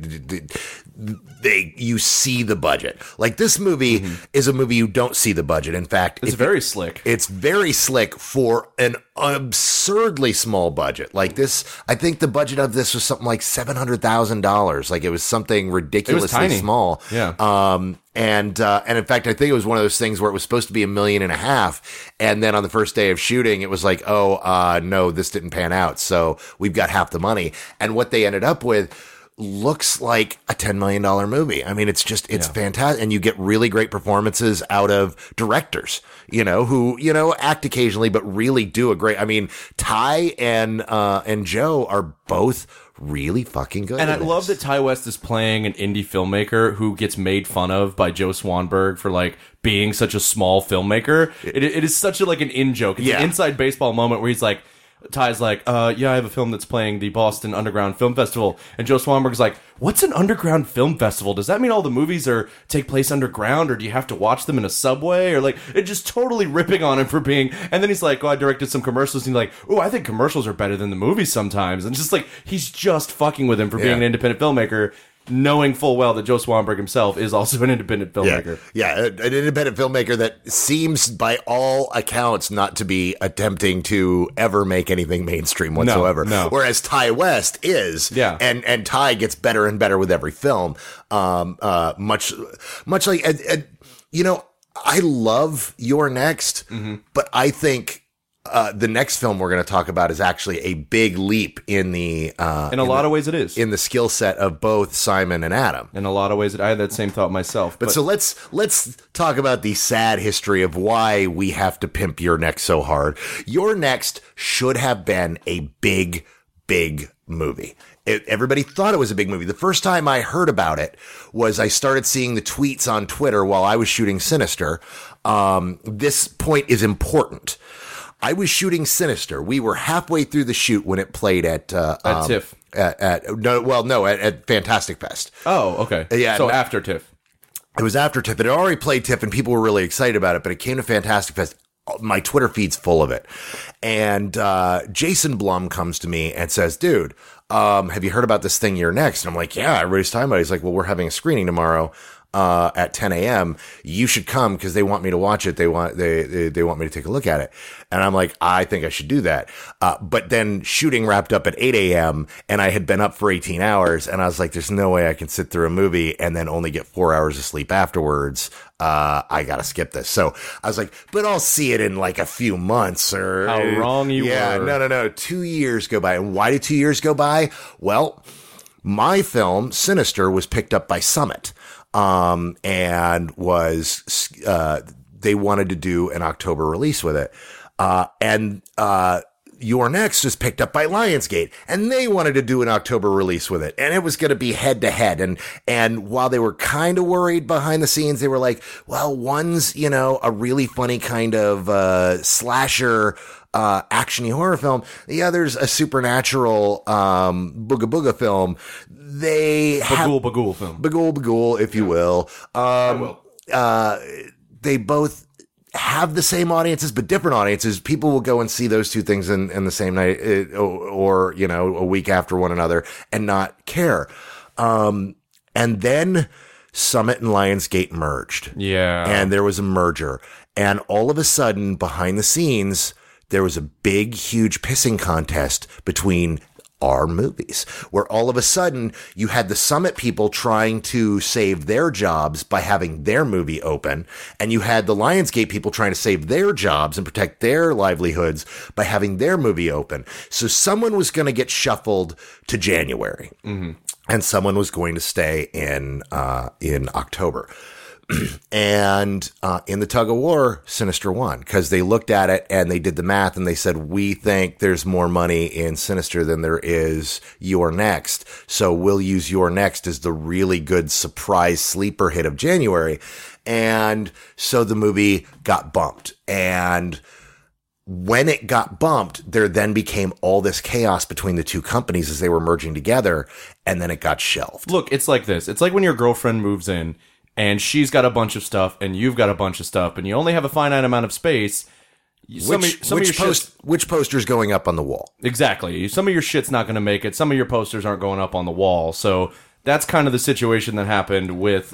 you see the budget. Like this movie is a movie you don't see the budget. In fact,
it's very slick.
It's very slick for an absurdly small budget. Like this, I think the budget of this was something like $700,000. Like it was something ridiculously small.
Yeah.
And in fact, I think it was one of those things where it was supposed to be $1.5 million. And then on the first day of shooting, it was like, no, this didn't pan out. So we've got half the money. And what they ended up with looks like a $10 million movie. I mean, it's fantastic. And you get really great performances out of directors, you know, who, you know, act occasionally, but really do a great, I mean, Ty and Joe are both really fucking good.
And I love that Ty West is playing an indie filmmaker who gets made fun of by Joe Swanberg for like being such a small filmmaker. It is such a, like an in-joke. It's an inside baseball moment where he's like, Ty's like, I have a film that's playing the Boston Underground Film Festival. And Joe Swanberg's like, what's an underground film festival? Does that mean all the movies take place underground, or do you have to watch them in a subway? Or like, it just totally ripping on him for being, and then he's like, I directed some commercials, and he's like, I think commercials are better than the movies sometimes. And just like, he's just fucking with him for being an independent filmmaker, knowing full well that Joe Swanberg himself is also an independent filmmaker.
Yeah, an independent filmmaker that seems, by all accounts, not to be attempting to ever make anything mainstream whatsoever.
No.
Whereas Ty West is, and Ty gets better and better with every film. Much like, you know, I love You're Next, but I think the next film we're going to talk about is actually a big leap in the
in a lot of ways it is
in the skill set of both Simon and Adam.
In a lot of ways, I had that same thought myself.
But so let's talk about the sad history of why we have to pimp Your Next so hard. Your Next should have been a big movie. Everybody thought it was a big movie. The first time I heard about it was I started seeing the tweets on Twitter while I was shooting Sinister. This point is important. I was shooting Sinister. We were halfway through the shoot when it played at
TIFF.
At Fantastic Fest.
Oh, okay.
Yeah.
So after TIFF.
It was after TIFF. It had already played TIFF, and people were really excited about it, but it came to Fantastic Fest. My Twitter feed's full of it. And Jason Blum comes to me and says, dude, have you heard about this thing You're Next? And I'm like, yeah, everybody's talking about it. He's like, well, we're having a screening tomorrow at 10 a.m. You should come because they want me to watch it. They want me to take a look at it. And I'm like, I think I should do that. But then shooting wrapped up at 8 a.m. and I had been up for 18 hours. And I was like, there's no way I can sit through a movie and then only get 4 hours of sleep afterwards. I got to skip this. So I was like, but I'll see it in like a few months. Or
how wrong you were.
Yeah, no. 2 years go by. And why did 2 years go by? Well, my film, Sinister, was picked up by Summit. And was, they wanted to do an October release with it. And You're Next was picked up by Lionsgate, and they wanted to do an October release with it. And it was going to be head to head. And while they were kind of worried behind the scenes, they were like, well, one's, you know, a really funny kind of, slasher, action-y horror film. The other's a supernatural, booga booga film.
Bagul film.
Bagul, if you will.
I will.
They both have the same audiences, but different audiences. People will go and see those two things in the same night, or, you know, a week after one another and not care. And then Summit and Lionsgate merged.
Yeah.
And there was a merger. And all of a sudden, behind the scenes, there was a big, huge pissing contest between our movies, where all of a sudden you had the Summit people trying to save their jobs by having their movie open, and you had the Lionsgate people trying to save their jobs and protect their livelihoods by having their movie open. So someone was going to get shuffled to January, and someone was going to stay in October. And in the tug of war, Sinister won, because they looked at it and they did the math and they said, we think there's more money in Sinister than there is You're Next. So we'll use You're Next as the really good surprise sleeper hit of January. And so the movie got bumped. And when it got bumped, there then became all this chaos between the two companies as they were merging together. And then it got shelved.
Look, it's like this. It's like when your girlfriend moves in and she's got a bunch of stuff, and you've got a bunch of stuff, and you only have a finite amount of space.
Which poster's going up on the wall?
Exactly. Some of your shit's not going to make it. Some of your posters aren't going up on the wall. So that's kind of the situation that happened with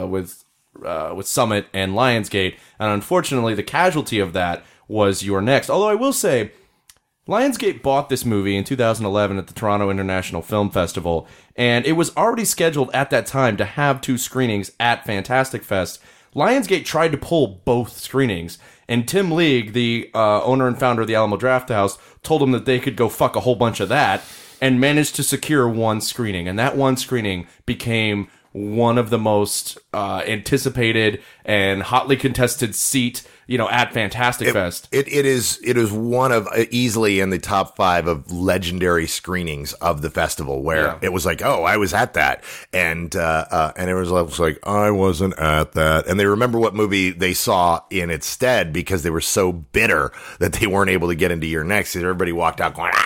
Summit and Lionsgate. And unfortunately, the casualty of that was You're Next. Although I will say, Lionsgate bought this movie in 2011 at the Toronto International Film Festival, and it was already scheduled at that time to have 2 screenings at Fantastic Fest. Lionsgate tried to pull both screenings, and Tim League, the owner and founder of the Alamo Drafthouse, told them that they could go fuck a whole bunch of that, and managed to secure 1 screening. And that 1 screening became one of the most anticipated and hotly contested seat, at Fantastic Fest.
It is one of easily in the top 5 of legendary screenings of the festival, where it was like, oh, I was at that, and it was like, I wasn't at that, and they remember what movie they saw in its stead because they were so bitter that they weren't able to get into Your Next. Everybody walked out going,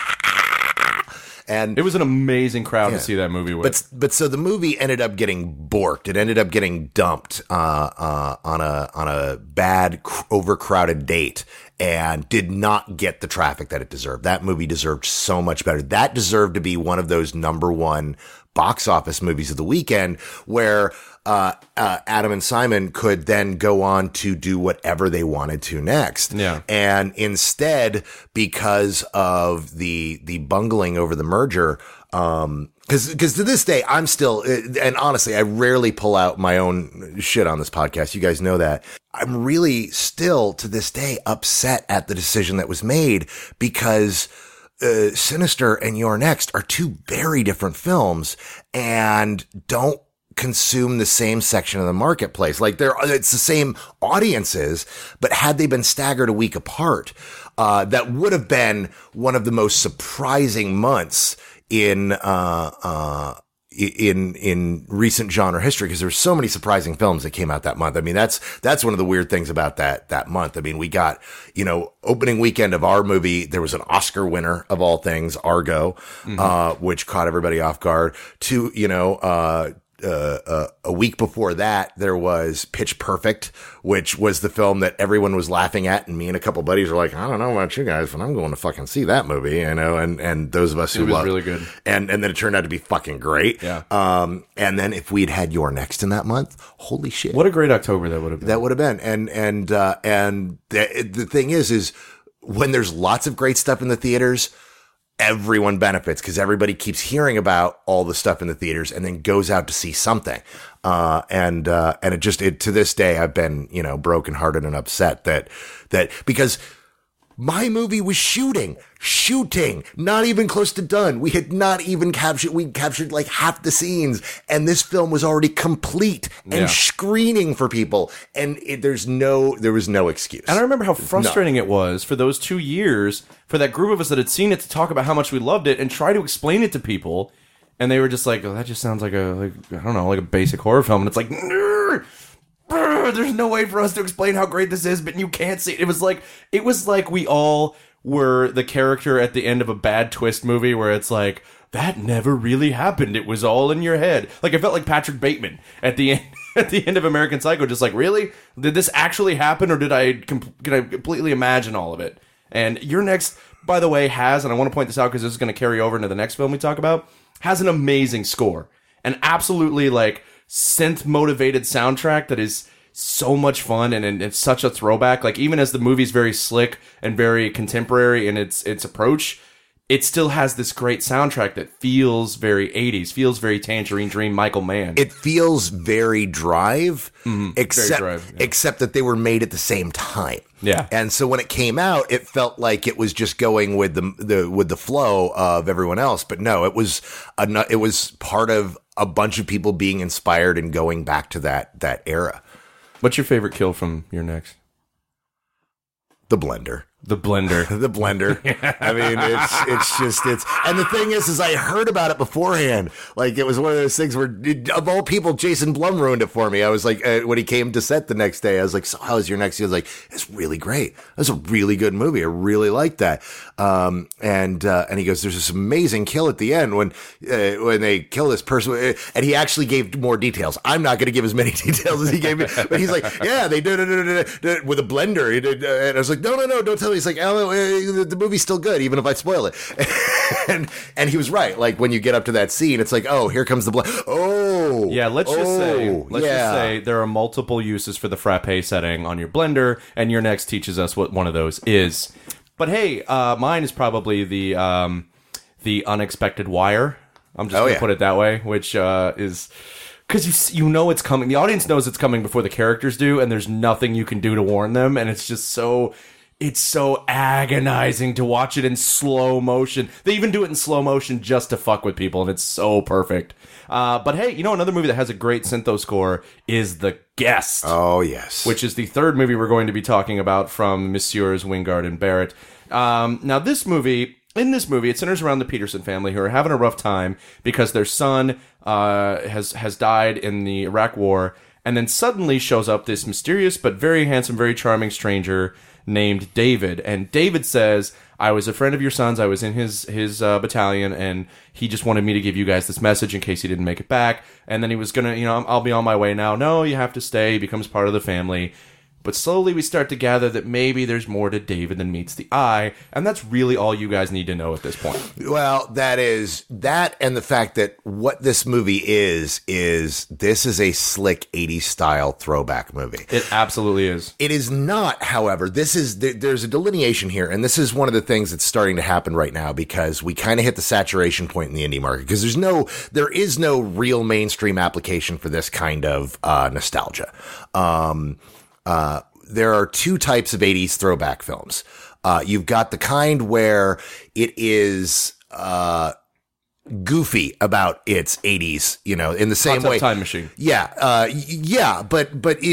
and
it was an amazing crowd to see that movie with.
But so the movie ended up getting borked. It ended up getting dumped on a bad, overcrowded date, and did not get the traffic that it deserved. That movie deserved so much better. That deserved to be one of those #1 box office movies of the weekend, where Adam and Simon could then go on to do whatever they wanted to next.
Yeah.
And instead, because of the bungling over the merger, because to this day, I'm still, and honestly, I rarely pull out my own shit on this podcast. You guys know that. I'm really still, to this day, upset at the decision that was made, because Sinister and You're Next are 2 very different films and don't consume the same section of the marketplace. Like it's the same audiences, but had they been staggered a week apart, that would have been one of the most surprising months in recent genre history, because there were so many surprising films that came out that month. I mean, that's one of the weird things about that month. I mean, we got, opening weekend of our movie, there was an Oscar winner of all things, Argo, which caught everybody off guard. A week before that, there was Pitch Perfect, which was the film that everyone was laughing at, and me and a couple buddies were like, I don't know about you guys, but I'm going to fucking see that movie, and those of us who loved it.
It was really good.
And then it turned out to be fucking great.
Yeah.
And then if we'd had You're Next in that month, holy shit.
What a great October that would have been.
That would have been. And the thing is when there's lots of great stuff in the theaters, everyone benefits, because everybody keeps hearing about all the stuff in the theaters and then goes out to see something. And it to this day, I've been, brokenhearted and upset that because my movie was shooting, not even close to done. We had not even captured like half the scenes, and this film was already complete and screening for people. And there was no excuse.
And I remember how frustrating it was for those 2 years for that group of us that had seen it to talk about how much we loved it and try to explain it to people. And they were just like, oh, that just sounds like a basic horror film. And it's like, there's no way for us to explain how great this is, but you can't see it. It was like we all were the character at the end of a bad twist movie where it's like, that never really happened. It was all in your head. Like, I felt like Patrick Bateman at the end of American Psycho, just like, really? Did this actually happen, or did I completely imagine all of it? And You're Next, by the way, has, and I want to point this out because this is going to carry over into the next film we talk about, has an amazing score. An absolutely, synth-motivated soundtrack that is so much fun, and it's such a throwback. Like, even as the movie's very slick and very contemporary in its approach, it still has this great soundtrack that feels very 80s, feels very Tangerine Dream, Michael Mann.
It feels very Drive, except
very Drive, yeah.
except that they were made at the same time.
Yeah.
And so when it came out, it felt like it was just going with the flow of everyone else. But no, it was part of a bunch of people being inspired and going back to that era.
What's your favorite kill from Your Next?
The blender.
The blender.
The blender. I mean, it's and the thing is I heard about it beforehand. Like, it was one of those things where, of all people, Jason Blum ruined it for me. I was like, when he came to set the next day, I was like, so how was Your Next? He was like, it's really great. That's a really good movie. I really like that. And he goes, there's this amazing kill at the end when they kill this person, and he actually gave more details. I'm not going to give as many details as he gave me, but he's like, yeah, they did it with a blender. He did, and I was like, no, don't tell me. He's like, oh, the movie's still good, even if I spoil it. and he was right. Like, when you get up to that scene, it's like, oh, here comes the blood. Oh,
yeah. Let's just say there are multiple uses for the frappe setting on your blender, and Your Next teaches us what one of those is. But hey, mine is probably the unexpected wire. I'm just going to put it that way, which is because you know it's coming. The audience knows it's coming before the characters do, and there's nothing you can do to warn them, and it's just so. It's so agonizing to watch it in slow motion. They even do it in slow motion just to fuck with people, and it's so perfect. But hey, you know, another movie that has a great syntho score is The Guest.
Oh, yes.
Which is the third movie we're going to be talking about from Messieurs Wingard and Barrett. Now, in this movie, it centers around the Peterson family, who are having a rough time because their son has died in the Iraq War, and then suddenly shows up this mysterious but very handsome, very charming stranger named David. And David says, I was a friend of your son's, I was in his battalion, and he just wanted me to give you guys this message in case he didn't make it back. And then he was gonna, I'll be on my way now. No, you have to stay. He becomes part of the family. But slowly we start to gather that maybe there's more to David than meets the eye, and that's really all you guys need to know at this point.
Well, that is that, and the fact that what this movie is this is a slick 80s style throwback movie.
It absolutely is.
It is not, however, there's a delineation here, and this is one of the things that's starting to happen right now, because we kind of hit the saturation point in the indie market, because there is no real mainstream application for this kind of nostalgia. There are two types of 80s throwback films. You've got the kind where it is goofy about its 80s, in the same way.
Time Machine.
Yeah, but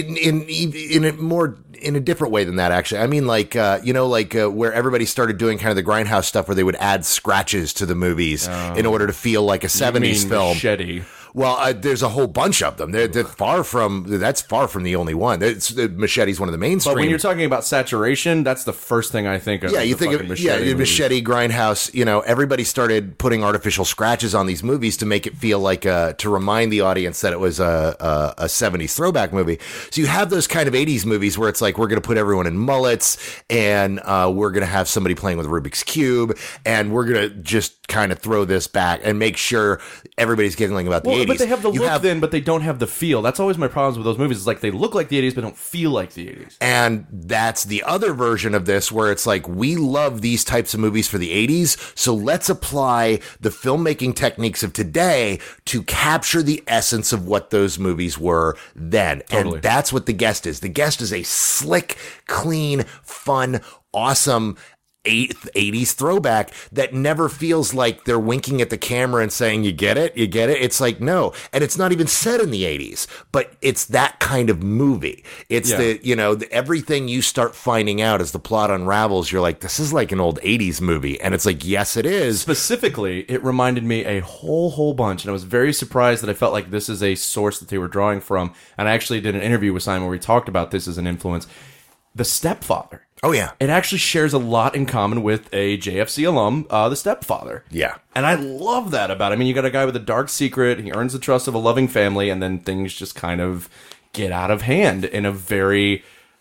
in a different way than that, actually. I mean, where everybody started doing kind of the Grindhouse stuff, where they would add scratches to the movies in order to feel like a 70s film.
Machete.
Well, there's a whole bunch of them. That's far from the only one. Machete's one of the mainstream.
But when you're talking about saturation, that's the first thing I think of.
Yeah, you think of Machete, Grindhouse. Everybody started putting artificial scratches on these movies to make it feel like to remind the audience that it was a 70s throwback movie. So you have those kind of 80s movies where it's like, we're going to put everyone in mullets, and we're going to have somebody playing with Rubik's Cube, and we're going to just kind of throw this back and make sure everybody's giggling about the 80s.
But they have the look then, but they don't have the feel. That's always my problems with those movies. It's like they look like the 80s, but don't feel like the 80s.
And that's the other version of this, where it's like, we love these types of movies for the 80s, so let's apply the filmmaking techniques of today to capture the essence of what those movies were then.
Totally.
And that's what The Guest is. The Guest is a slick, clean, fun, awesome 80s throwback that never feels like they're winking at the camera and saying, you get it? It's like, no. And it's not even set in the 80s, but it's that kind of movie. It's everything you start finding out as the plot unravels, you're like, this is like an old 80s movie. And it's like, yes, it is.
Specifically, it reminded me a whole bunch, and I was very surprised that I felt like this is a source that they were drawing from. And I actually did an interview with Simon where we talked about this as an influence. The Stepfather.
Oh, yeah.
It actually shares a lot in common with a JFC alum, The Stepfather.
Yeah.
And I love that about it. I mean, you got a guy with a dark secret, he earns the trust of a loving family, and then things just kind of get out of hand in a very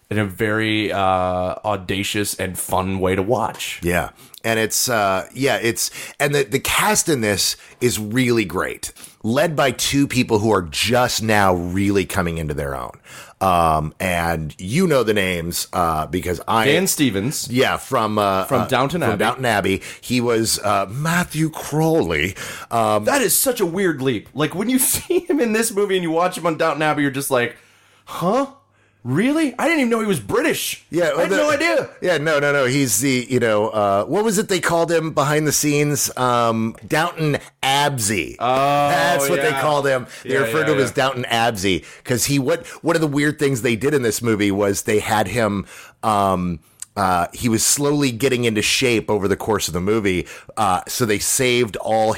in a very audacious and fun way to watch.
Yeah. And it's the cast in this is really great, led by two people who are just now really coming into their own. And you know the names, because
Dan Stevens.
Yeah. From
Downton Abbey.
From Downton Abbey. He was, Matthew Crawley.
That is such a weird leap. Like, when you see him in this movie and you watch him on Downton Abbey, you're just like, huh? Really? I didn't even know he was British.
Yeah,
I had no idea.
Yeah, no. He's the, what was it they called him behind the scenes? Downton Absey.
Oh,
that's what they called him. They referred to him as Downton Absey because one of the weird things they did in this movie was they had him. He was slowly getting into shape over the course of the movie, so they saved all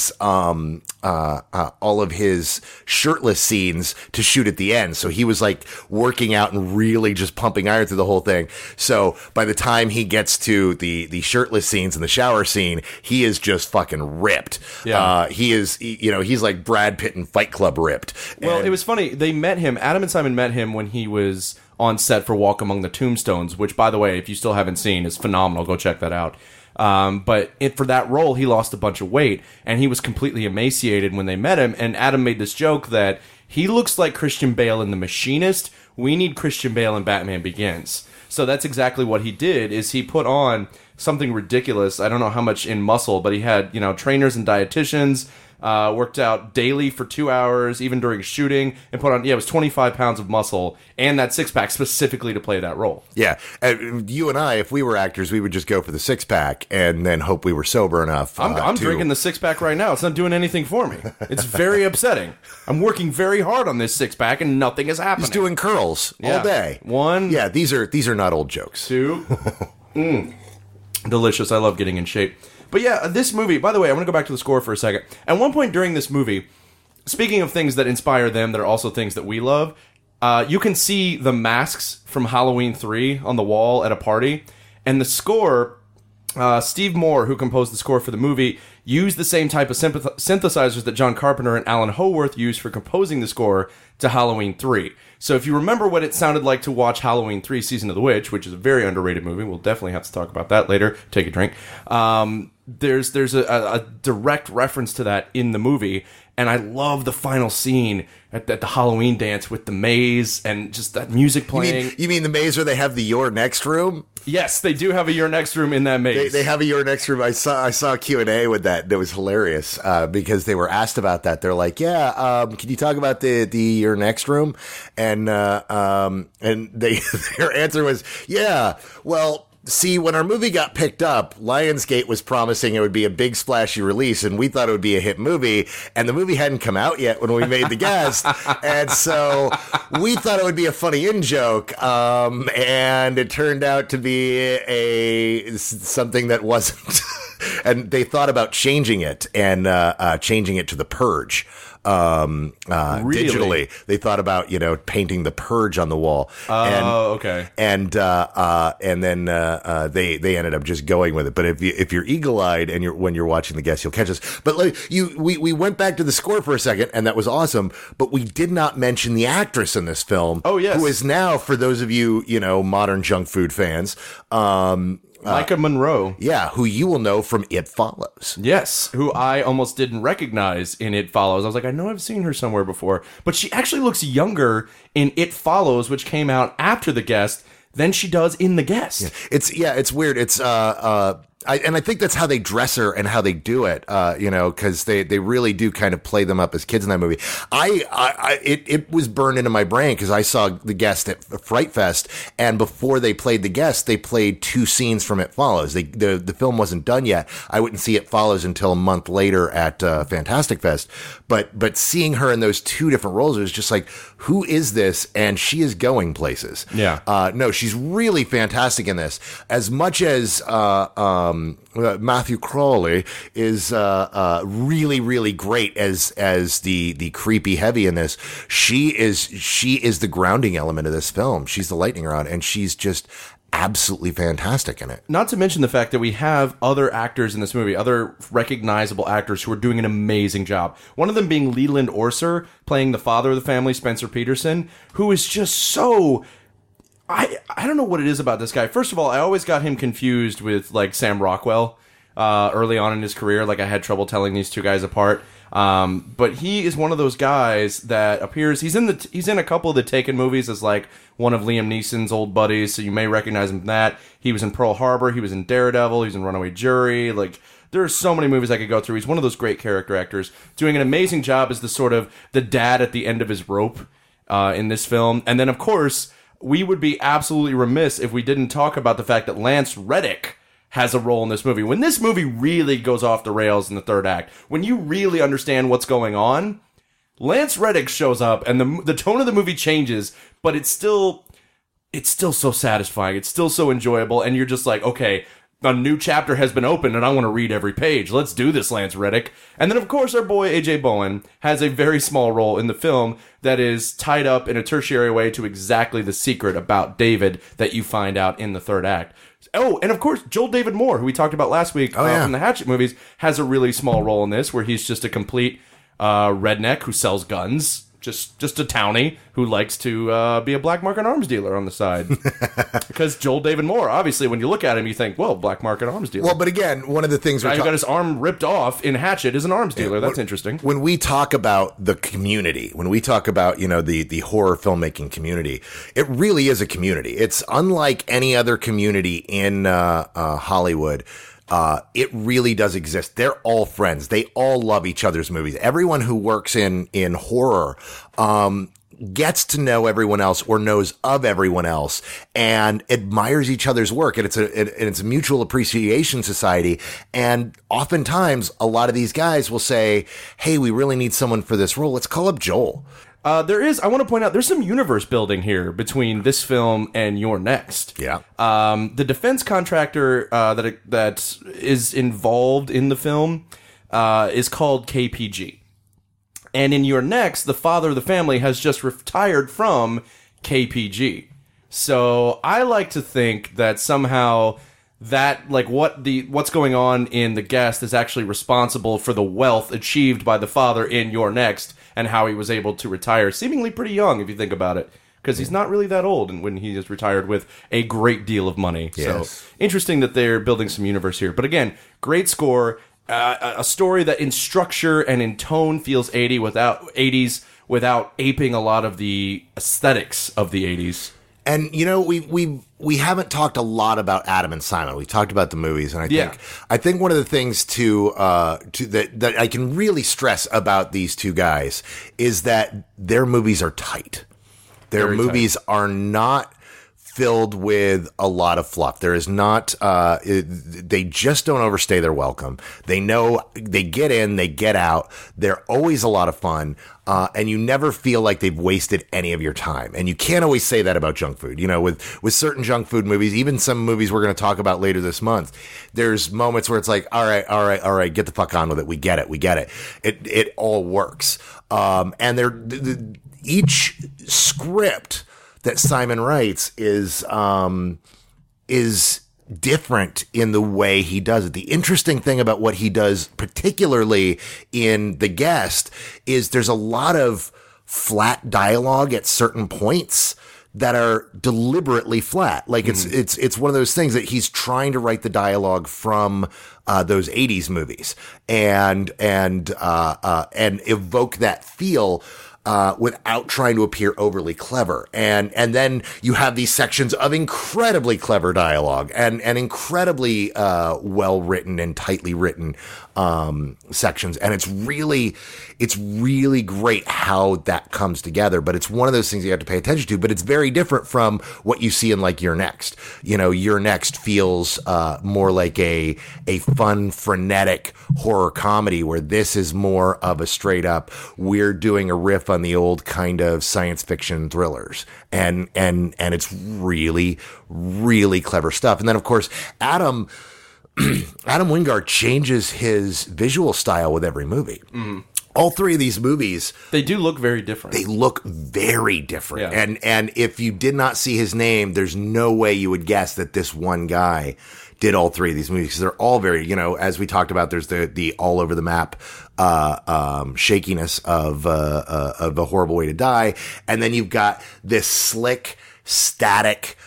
of his shirtless scenes to shoot at the end. So he was like working out and really just pumping iron through the whole thing. So by the time he gets to the shirtless scenes and the shower scene, he is just fucking ripped.
Yeah.
He's like Brad Pitt in Fight Club ripped.
Well, it was funny. They met him. Adam and Simon met him when he was on set for Walk Among the Tombstones, which, by the way, if you still haven't seen, is phenomenal. Go check that out. But for that role, he lost a bunch of weight, and he was completely emaciated when they met him. And Adam made this joke that he looks like Christian Bale in The Machinist. We need Christian Bale in Batman Begins. So that's exactly what he did, is he put on something ridiculous. I don't know how much in muscle, but he had, trainers and dietitians, worked out daily for 2 hours, even during shooting, and put on, it was 25 pounds of muscle and that six-pack specifically to play that role.
Yeah. You and I, if we were actors, we would just go for the six-pack and then hope we were sober enough.
I'm drinking the six-pack right now. It's not doing anything for me. It's very upsetting. I'm working very hard on this six-pack and nothing is happening.
He's doing curls all day.
One.
Yeah, these are not old jokes.
Two. Delicious. I love getting in shape. But yeah, this movie, by the way, I want to go back to the score for a second. At one point during this movie, speaking of things that inspire them that are also things that we love, you can see the masks from Halloween 3 on the wall at a party. And the score, Steve Moore, who composed the score for the movie, used the same type of synthesizers that John Carpenter and Alan Howarth used for composing the score to Halloween 3. So if you remember what it sounded like to watch Halloween 3 Season of the Witch, which is a very underrated movie, we'll definitely have to talk about that later. Take a drink. There's a direct reference to that in the movie, and I love the final scene at the Halloween dance with the maze and just that music playing.
You mean the maze where they have the Your Next Room?
Yes, they do have a Your Next Room in that maze.
They have a Your Next Room. I saw a Q&A with that. That was hilarious because they were asked about that. They're like, can you talk about the Your Next Room? And their answer was, well, see, when our movie got picked up, Lionsgate was promising it would be a big splashy release, and we thought it would be a hit movie, and the movie hadn't come out yet when we made The Guest, and so we thought it would be a funny in-joke, and it turned out to be something that wasn't. And they thought about changing it, and changing it to The Purge.
Really?
Digitally, they thought about painting The Purge on the wall.
Okay.
And then they ended up just going with it. But if you're eagle-eyed and when you're watching The Guest, you'll catch us. But we went back to the score for a second, and that was awesome. But we did not mention the actress in this film.
Oh, yes.
Who is now, for those of you modern junk food fans,
Micah Monroe.
Yeah, who you will know from It Follows.
Yes, who I almost didn't recognize in It Follows. I was like, I know I've seen her somewhere before. But she actually looks younger in It Follows, which came out after The Guest, than she does in The Guest.
Yeah. It's weird. It's I think that's how they dress her and how they do it, because they really do kind of play them up as kids in that movie. It was burned into my brain because I saw The Guest at Fright Fest, and before they played The Guest, they played 2 scenes from It Follows. The film wasn't done yet. I wouldn't see It Follows until a month later at Fantastic Fest. But seeing her in those 2 different roles, it was just like, who is this? And she is going places.
Yeah.
No, she's really fantastic in this. As much as Matthew Crawley is really, really great as the creepy heavy in this. She is the grounding element of this film. She's the lightning rod, and she's just absolutely fantastic in it.
Not to mention the fact that we have other actors in this movie, other recognizable actors who are doing an amazing job. One of them being Leland Orser, playing the father of the family, Spencer Peterson, who is just so I don't know what it is about this guy. First of all, I always got him confused with like Sam Rockwell early on in his career. Like I had trouble telling these two guys apart. But he is one of those guys that appears. He's in a couple of the Taken movies as like one of Liam Neeson's old buddies, so you may recognize him from that. He was in Pearl Harbor. He was in Daredevil. He was in Runaway Jury. Like there are so many movies I could go through. He's one of those great character actors, doing an amazing job as the sort of the dad at the end of his rope in this film. And then of course we would be absolutely remiss if we didn't talk about the fact that Lance Reddick has a role in this movie. When this movie really goes off the rails in the third act, when you really understand what's going on, Lance Reddick shows up and the tone of the movie changes, but it's still so satisfying. It's still so enjoyable, and you're just like, okay, a new chapter has been opened and I want to read every page. Let's do this, Lance Reddick. And then, of course, our boy A.J. Bowen has a very small role in the film that is tied up in a tertiary way to exactly the secret about David that you find out in the third act. Oh, and of course, Joel David Moore, who we talked about last week from the Hatchet movies, has a really small role in this, where he's just a complete redneck who sells guns. Just a townie who likes to be a black market arms dealer on the side. Because Joel David Moore, obviously, when you look at him, you think, well, black market arms dealer.
Well, but again, one of the things...
Guy who got his arm ripped off in Hatchet is an arms dealer. That's interesting.
When we talk about the community, when we talk about, the horror filmmaking community, it really is a community. It's unlike any other community in Hollywood. It really does exist. They're all friends. They all love each other's movies. Everyone who works in horror, gets to know everyone else or knows of everyone else and admires each other's work. And it's a mutual appreciation society. And oftentimes a lot of these guys will say, hey, we really need someone for this role. Let's call up Joel.
I want to point out, there's some universe building here between this film and You're Next.
Yeah.
The defense contractor that is involved in the film is called KPG. And in You're Next, the father of the family has just retired from KPG. So I like to think that somehow that, like, what's going on in The Guest is actually responsible for the wealth achieved by the father in You're Next, and how he was able to retire seemingly pretty young, if you think about it. Because he's not really that old when he is retired with a great deal of money.
Yes.
So interesting that they're building some universe here. But again, great score. A story that in structure and in tone feels 80s without aping a lot of the aesthetics of the 80s.
And we haven't talked a lot about Adam and Simon. We talked about the movies, and I think one of the things that I can really stress about these two guys is that their movies are tight. Their movies are not filled with a lot of fluff. There is not, they just don't overstay their welcome. They know they get in, they get out. They're always a lot of fun. And you never feel like they've wasted any of your time. And you can't always say that about junk food. With certain junk food movies, even some movies we're going to talk about later this month, there's moments where it's like, all right, get the fuck on with it. We get it. It all works. And each script that Simon writes is different in the way he does it. The interesting thing about what he does, particularly in The Guest, is there's a lot of flat dialogue at certain points that are deliberately flat. Like it's one of those things that he's trying to write the dialogue from those 80s movies and evoke that feel without trying to appear overly clever. And then you have these sections of incredibly clever dialogue and incredibly well written and tightly written sections. And it's really great how that comes together. But it's one of those things you have to pay attention to. But it's very different from what you see in like You're Next. You're Next feels more like a fun, frenetic horror comedy, where this is more of a straight up, we're doing a riff on the old kind of science fiction thrillers. And it's really, really clever stuff. And then, of course, Adam Wingard changes his visual style with every movie. Mm-hmm. All three of these movies,
they do look very different.
They look very different.
Yeah.
And if you did not see his name, there's no way you would guess that this one guy did all three of these movies, because they're all very, as we talked about, there's the all over the map shakiness of A Horrible Way to Die, and then you've got this slick static,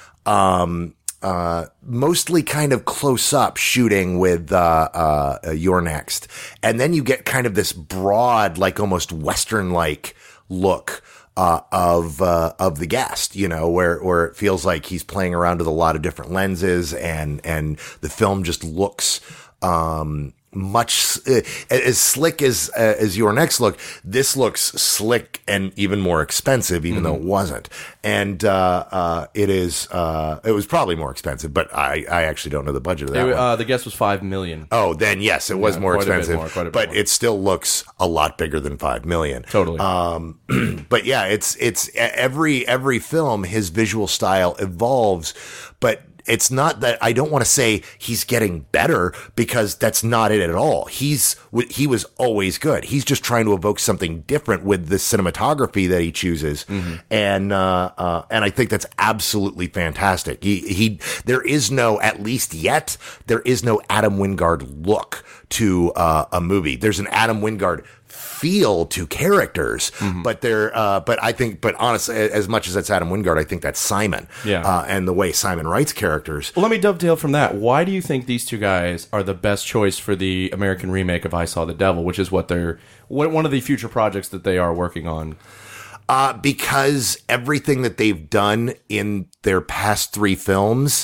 mostly kind of close up shooting with You're Next. And then you get kind of this broad, like almost Western like look of The Guest, you know, where it feels like he's playing around with a lot of different lenses, and the film just looks much as slick as Your Next look. This looks slick and even more expensive, even though it wasn't. And it was probably more expensive, but I actually don't know the budget of that one.
The Guest was $5 million.
Oh, then yes, it was more expensive,
quite a bit
but
more.
it still looks a lot bigger than $5 million.
Totally.
But yeah, it's every film, his visual style evolves, but it's not that I don't want to say he's getting better, because that's not it at all. He was always good. He's just trying to evoke something different with the cinematography that he chooses. And I think that's absolutely fantastic. There is no, at least yet, there is no Adam Wingard look to a movie. There's an Adam Wingard feel to characters, but honestly, as much as that's Adam Wingard, I think that's Simon.
Yeah.
And the way Simon writes characters.
Well, let me dovetail from that. Why do you think these two guys are the best choice for the American remake of I Saw the Devil, which is what one of the future projects that they are working on?
Because everything that they've done in their past 3 films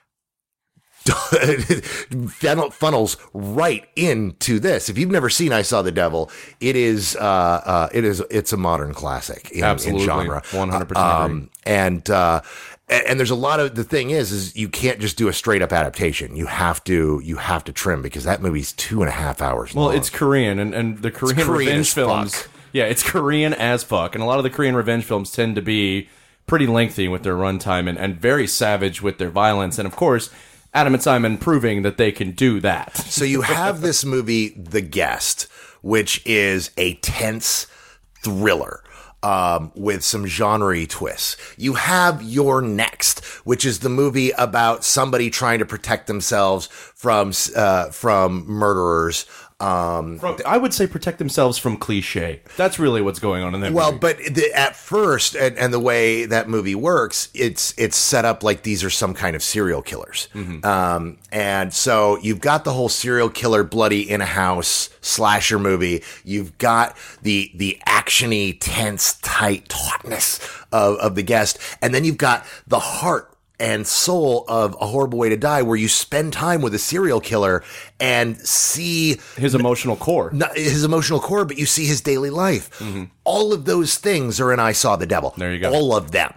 funnels right into this. If you've never seen I Saw the Devil, it's a modern classic in genre.
100% agree.
And there's a lot of, the thing is you can't just do a straight up adaptation. You have to trim, because that movie's 2.5 hours long.
Well, it's Korean, and the Korean revenge films.
Fuck.
Yeah, it's Korean as fuck, and a lot of the Korean revenge films tend to be pretty lengthy with their runtime and very savage with their violence. And of course, Adam and Simon proving that they can do that.
So you have this movie, The Guest, which is a tense thriller with some genre twists. You have You're Next, which is the movie about somebody trying to protect themselves from murderers.
I would say protect themselves from cliche. That's really what's going on in that
Well,
movie.
but at first, and the way that movie works, it's set up like these are some kind of serial killers. And so you've got the whole serial killer, bloody in a house slasher movie. You've got the actiony, tense, tight tautness of The Guest. And then you've got the heart and soul of A Horrible Way to Die, where you spend time with a serial killer and see
his emotional core.
Not his emotional core, but you see his daily life. All of those things are in I Saw the Devil.
There you go.
All of them.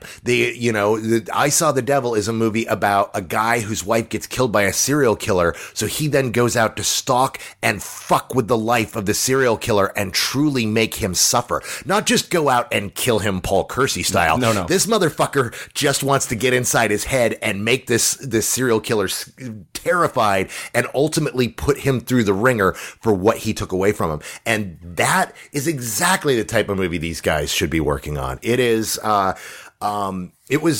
I Saw the Devil is a movie about a guy whose wife gets killed by a serial killer, so he then goes out to stalk and fuck with the life of the serial killer and truly make him suffer. Not just go out and kill him Paul Kersey style.
No.
This motherfucker just wants to get inside his head and make this serial killer terrified and ultimately put him through the ringer for what he took away from him. And that is exactly the type of movie these guys should be working on. It is, and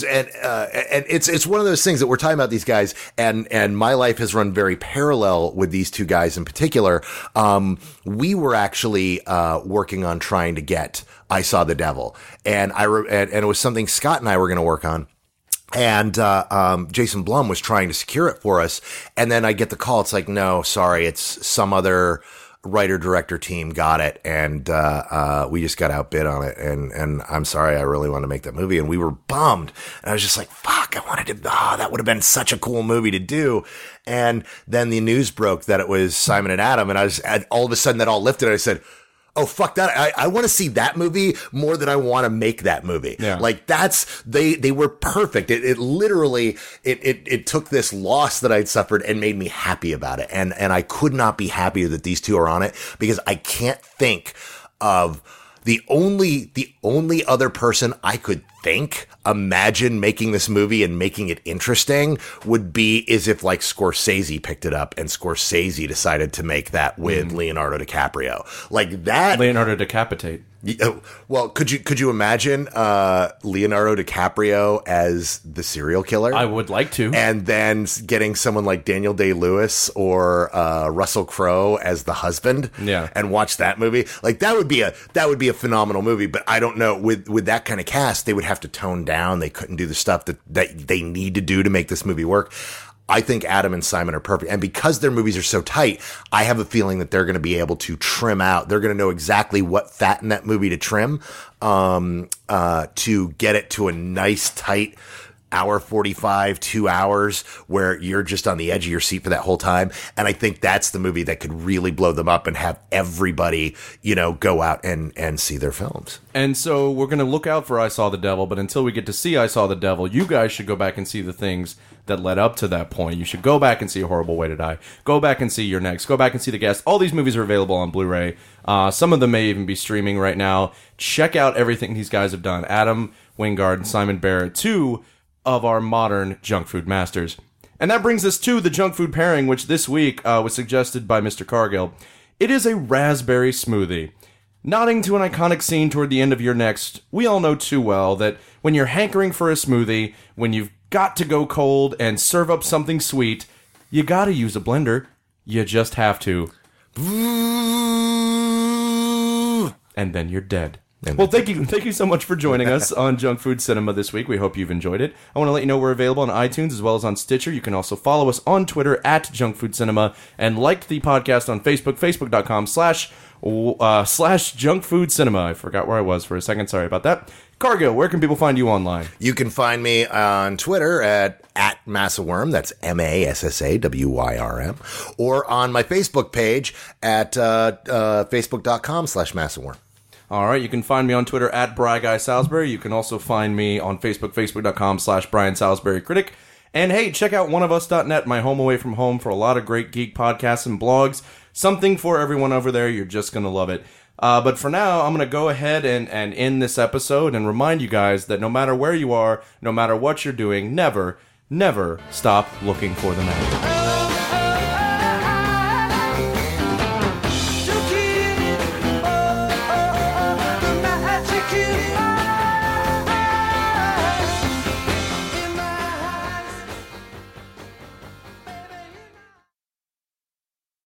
it's one of those things that we're talking about these guys, and my life has run very parallel with these two guys in particular. We were actually working on trying to get I Saw the Devil, and it was something Scott and I were going to work on. And Jason Blum was trying to secure it for us, and then I get the call. It's like, no, sorry, it's some other writer-director team got it, and we just got outbid on it. And I'm sorry, I really want to make that movie, and we were bummed. And I was just like, fuck, I wanted to. That would have been such a cool movie to do. And then the news broke that it was Simon and Adam, and all of a sudden that all lifted. I said, oh, fuck that. I want to see that movie more than I want to make that movie.
Yeah.
Like they were perfect. It literally, it took this loss that I'd suffered and made me happy about it. And I could not be happier that these two are on it, because I can't think of the only other person I could imagine making this movie and making it interesting would be is if like Scorsese picked it up and Scorsese decided to make that with Leonardo DiCaprio. Like that.
Leonardo Decapitate.
Well, could you imagine Leonardo DiCaprio as the serial killer?
I would like to.
And then getting someone like Daniel Day-Lewis or Russell Crowe as the husband, and watch that movie. Like that would be a phenomenal movie. But I don't know, with that kind of cast, they would have to tone down. They couldn't do the stuff that they need to do to make this movie work. I think Adam and Simon are perfect. And because their movies are so tight, I have a feeling that they're going to be able to trim out. They're going to know exactly what fat in that movie to trim, to get it to a nice, tight hour 45, 2 hours where you're just on the edge of your seat for that whole time. And I think that's the movie that could really blow them up and have everybody, go out and see their films.
And so we're going to look out for I Saw the Devil, but until we get to see I Saw the Devil, you guys should go back and see the things that led up to that point. You should go back and see A Horrible Way to Die. Go back and see Your Next. Go back and see The Guest. All these movies are available on Blu-ray. Some of them may even be streaming right now. Check out everything these guys have done. Adam Wingard and Simon Barrett, two of our modern junk food masters. And that brings us to the junk food pairing, which this week was suggested by Mr. Cargill. It is a raspberry smoothie. Nodding to an iconic scene toward the end of Your Next, we all know too well that when you're hankering for a smoothie, when you've got to go cold and serve up something sweet, you gotta use a blender. You just have to. And then you're dead. Well, thank you so much for joining us on Junk Food Cinema this week. We hope you've enjoyed it. I want to let you know we're available on iTunes as well as on Stitcher. You can also follow us on Twitter at Junk Food Cinema and like the podcast on Facebook, facebook.com// Junk Food Cinema. I forgot where I was for a second. Sorry about that. Cargill, where can people find you online?
You can find me on Twitter at Massawyrm, that's MASSAWYRM, or on my Facebook page at facebook.com/Massawyrm.
All right, you can find me on Twitter at BryGuySalisbury. You can also find me on Facebook, facebook.com/Brian Salisbury Critic. And hey, check out oneofus.net, my home away from home, for a lot of great geek podcasts and blogs. Something for everyone over there. You're just going to love it. But for now, I'm going to go ahead and end this episode and remind you guys that no matter where you are, no matter what you're doing, never, never stop looking for the magic.